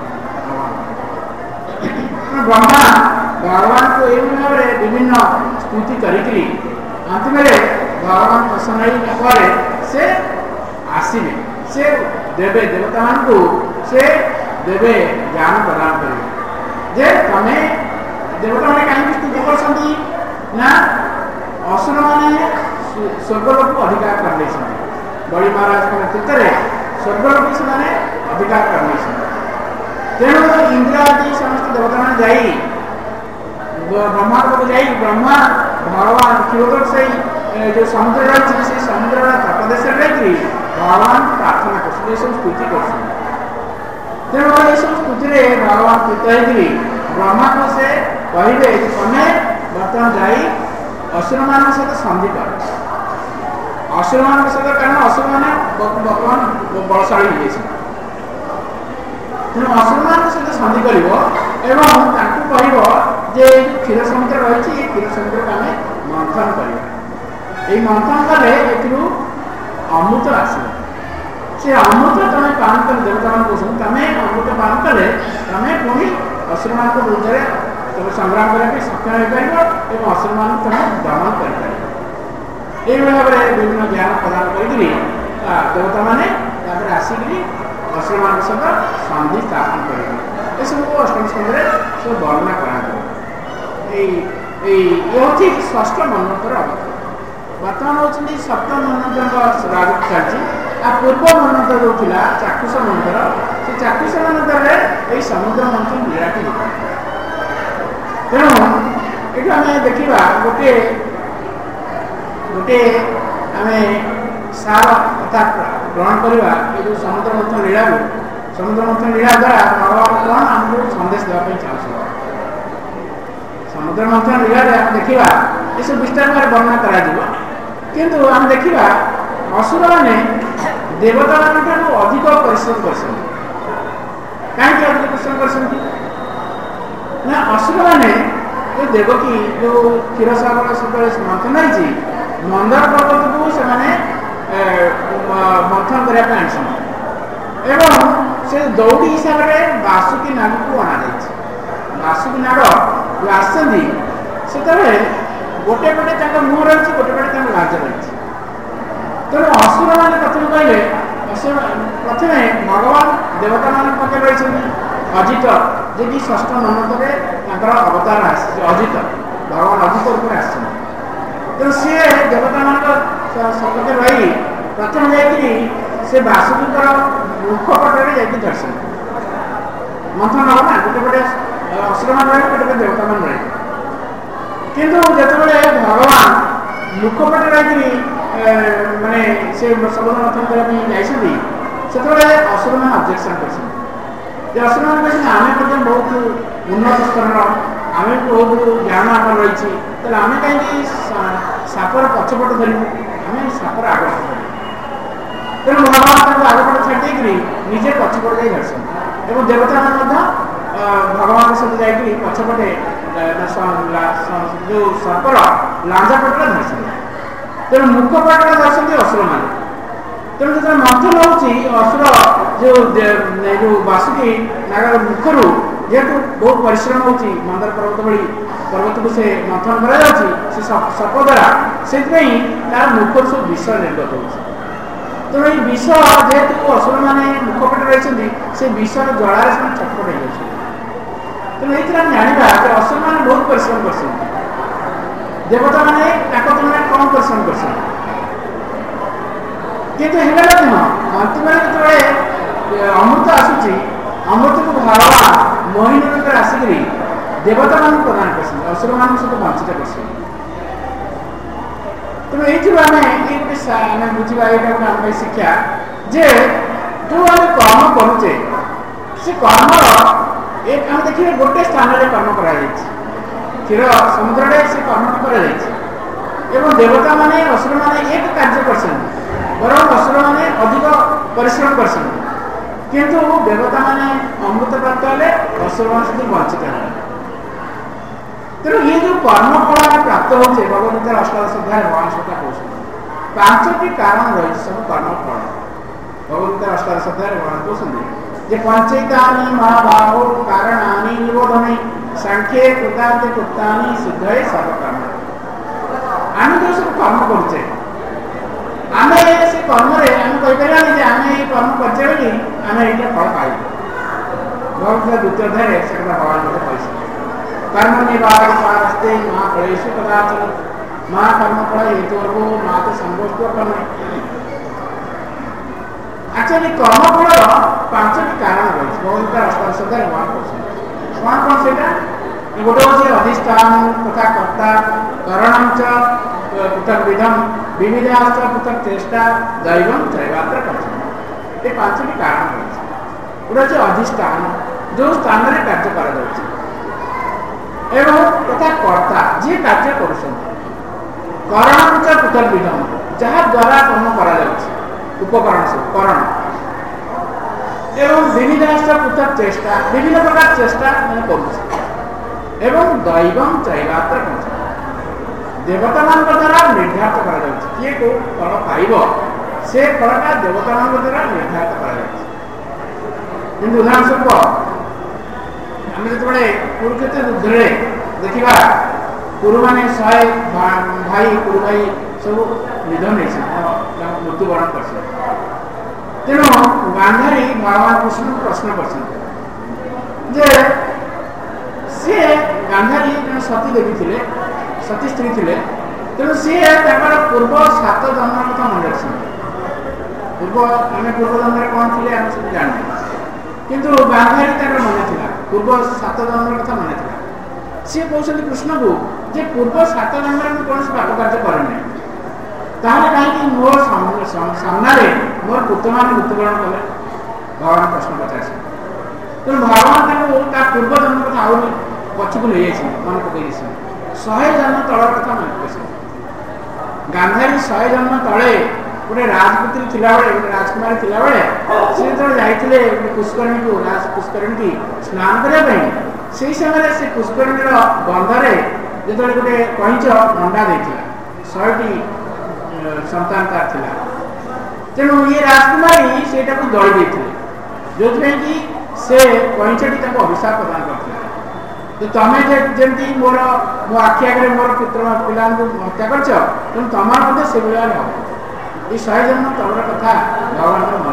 ब्रह्मा भगवान को ये भाव में विभिन्न स्तुति करी अंत में भगवान प्रसन्न पर से आसवे से देवे देवता मान को से देवे ज्ञान प्रदान करेंगे जे तमें देवता मैंने कहीं स्तुति कर ना असुर मैंने स्वर्गलोक को अधिकार कर बड़ी महाराज के नेतृत्व में स्वर्गलोक से अधिकार कर तेणु इंद्र आदि समस्त देवता मैंने जाई ब्रह्मा को जाई ब्रह्मा भगवान क्षीरोदक से जो समुद्र रही से समुद्र तटदेश रही भगवान प्रार्थना कर सब स्तुति कर तेणु ये सब स्तुति भगवान कृत ब्रह्मा को से कहे तुम्हें बर्तमान जाई असुर मान सहित संधि कर असुर मान सहित कारण असुर मैंने बर्तमान बलशाली हो तेणु असुर मान सहित संधि कर क्षीर समुद्र रही क्षीर समुद्र को आम मंथन कर मंथन कले अमृत आस से अमृत तुम्हें पान कर देवता मान कौन तुम्हें अमृत पान कले तुम्हें पुणी असुर मान विरुद्ध में तुम संग्राम करने सक्षम हो पार असुर मान तुम्हें दमन कर ये भाव में विभिन्न ज्ञान प्रदान कर देवता मैंने आसिक असुर मान सहित संधि स्थापन कर सब अष्टम स्कंदे सब वर्णना करा ये षष्ठ मनंतर अवतार बर्तमान होती सप्तम मनंतर राज चलती आ पूर्व मनंतर जो था चाक्षुष मनंतर से चाक्षुष मनंतर ये समुद्र मंथन लीलाटी तेणु ये आम देखा गोटे गोटे आम सार कथा ग्रहण करवा ये जो समुद्र मंथन लीला को समुद्र मंथन लीला द्वारा भगवान कौन आमको संदेश देवाई चाहते समुद्र मंथन लीला देखा ये सब विस्तार भाव वर्णना करा किंतु आम देखा असुर मैंने देवता मान अधिक परिश्रम कर कहीं अधिक परिश्रम कर असुर मैंने जो देवकी जो क्षीर सागर से मंथन है मंदार पर्वत को से मंथन करने एवं से दौड़ी हिसाब से बासुकी नाग को अणाई बासुकी नाग जो आसती से गोटे पटे मुह रही गोटे पटे लाज रही तेणु असुर मैंने प्रथम कहले असुर प्रथम भगवान देवता मान पाखे रही अजित जे कि षष्ठ नमतर अवतार अजित भगवान अजित रूप आस तेणु सी देवता मान सपक्षे रही प्रथम जाकि से बासुकी मुखपटे जा दर्शन मंथन हम ना गोटे पटे असुर मान रहे गोटे पटे देवता मान रहे किंतु जिते भगवान मुखपटे रही माने से सबन मथन करने से असुर मैंने ऑब्जेक्शन कर असुर मैंने आम बहुत उन्नत स्तर आम बहुत ज्ञान आम रही आम कहीं सापर पछपट धरु आम सापर आगपट तेणु भगवान आगपट छाड़ी निजे पछपट जा दर्शन और देवता मैंने भगवान सहित जाकि पछपटे जो सर्पर लांजा पटे धरसन तेणु मुखपटे दर्शन असुर मान तेणु जो मंथन होसुर जो जो बासुकी नागर मुखर जेहेतु बहुत परिश्रम हो मंदर पर्वत भली पर्वत को से मंथन कर सर्प द्वारा से तार मुखर सब विष निर्गत हो तेणु ये विष जेहेतु असुर मैंने मुखपटे रही से विषर ज्वार से छटपट हो तेणु ये जानवा कि असुर मैंने बहुत परिश्रम कर देवता मैंने मैंने कम परिश्रम कर मंत्री मैंने जो अमृत आसूची अमृत को भगवान मोहिनी रूप आसिक देवता मान प्रदान कर असुर मान सब वंचित कर तेणु ये गोटे बुझा यहाँ शिक्षा जे जो आम कर्म करुचे से कर्म एक आम देखिए गोटे स्थान में कर्म कर क्षीर समुद्र से कर्म कर देवता माने असुर माने एक कार्य कर बर असुर माने अधिक परिश्रम कर किंतु देवता माने अमृत प्राप्त हेले असुर मान से वंचित है तेणु ये जो कर्मफल प्राप्त होते भगवत अष्टादश अध्याय भगवान सहित कहते पांचटी कारण रही सब कर्मफल भगवत अष्टादश अध्याय भगवान कहते पंचैतानि महाबाहो कारणानि निबोधने सांख्ये कृतार्थे कृतानि सिद्धये सर्वकर्म आम जो सब कर्म करुचे आम से कर्म आम कहीपर आम ये कर्म करे आम ये फल पाइब भगवत द्वितीय अध्याय से भगवान मत कही कर्म निवारस्ते माँ फलेषु कदाचन माँ कर्मफल हेतुर्भो माँ संगोष्ठ कर्म एक्चुअली कर्मफल पांचटी कारण रही भगवत अष्टादश अध्याय भगवान कर कौन कौन से गोटे हूँ अधिष्ठान तथा कर्ता करणम च पृथक विधम विविधाश्च पृथक चेष्टा दैवम त्रैवात्र कर ये पांचटी कारण रही गोटे हूँ अधिष्ठान जो स्थान में कार्य कर तथा कर्ता जी कार्य करणम च पृथक विधम जहाँ द्वारा कर्म कर उपकरण सब करण एवं विविधाश्च पृथक चेष्टा विभिन्न प्रकार चेष्टा मैंने कर दैवम त्रैवात्र देवता मान द्वारा निर्धारित कर किए को फल पाइब से फलटा देवता मान द्वारा निर्धारित कर उदाहरण स्वरूप आम जो कुरुक्षेत्र युद्ध देखा कुरु मैंने शहे भाई कुरु भाई सब निधन हो मृत्युवरण कर तेणु गांधारी भगवान कृष्ण प्रश्न कर सी गांधारी जन सती देवी थे सती स्त्री थे तेणु सी पूर्व सात जन्म कथा मन रखी पूर्व आम पूर्व जन्म कौन थे आम सब जाने किंतु गांधारी मन था पूर्व सात जन्म कथा मन था सी कहते कृष्ण को जे पूर्व सात जन्म में कौन पाप कार्य करना कहीं मोर सामने मोर पुत्र मान मृत्युवरण कले भगवान प्रश्न पचास तेणु भगवान पूर्व जन्म कथा आउ पछक नहीं मन पकई शहे जन्म तल कथा मन पकई गांधारी शहे जन्म तले गोटे राजपुत्री थिला बेले गोटे राजकुमारी थिला बेले सी जो जाइए पुष्करणी को राज पुष्करणी की स्नान करने से समय से पुष्करणी बंधरे जो गोटे कईच अंडा देता शहेटी संतान तार थिला तेणु ये राजकुमारी से दली देते जो कि से कईचटी अभिशाप प्रदान करते तो तमें जमी मोर मो आखि आगे मोर पुत्र पिला हत्या कर तुम से भाया हम ये शहे जन्म तमर कथा भगवान मन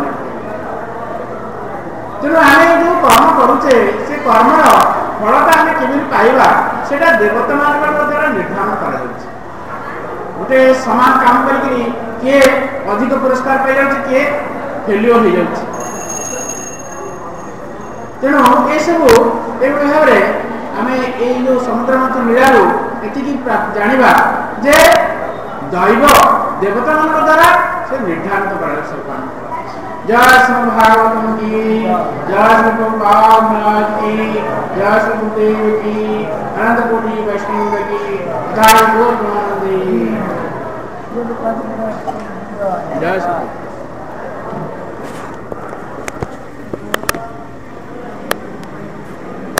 तेणु आम जो कर्म करुचे से कर्मर फलता आम केमी पाइबा से देवता मान द्वारा निर्धारण कर गोटे समान काम करी किए अधिक पुरस्कार पाई जाए किए फेल्योर हो जाए तेणु ये सब ये भाव में आम ये जो समुद्र मंथन लीलारू एति जाना जे दैव देवता मान द्वारा से निर्धारित कर सब काम जय श्री भागवतम की जय श्री प्रभुपाद महाराज की जय श्री गुरुदेव की अनंत कोटि वैष्णव की जय गौर जय श्री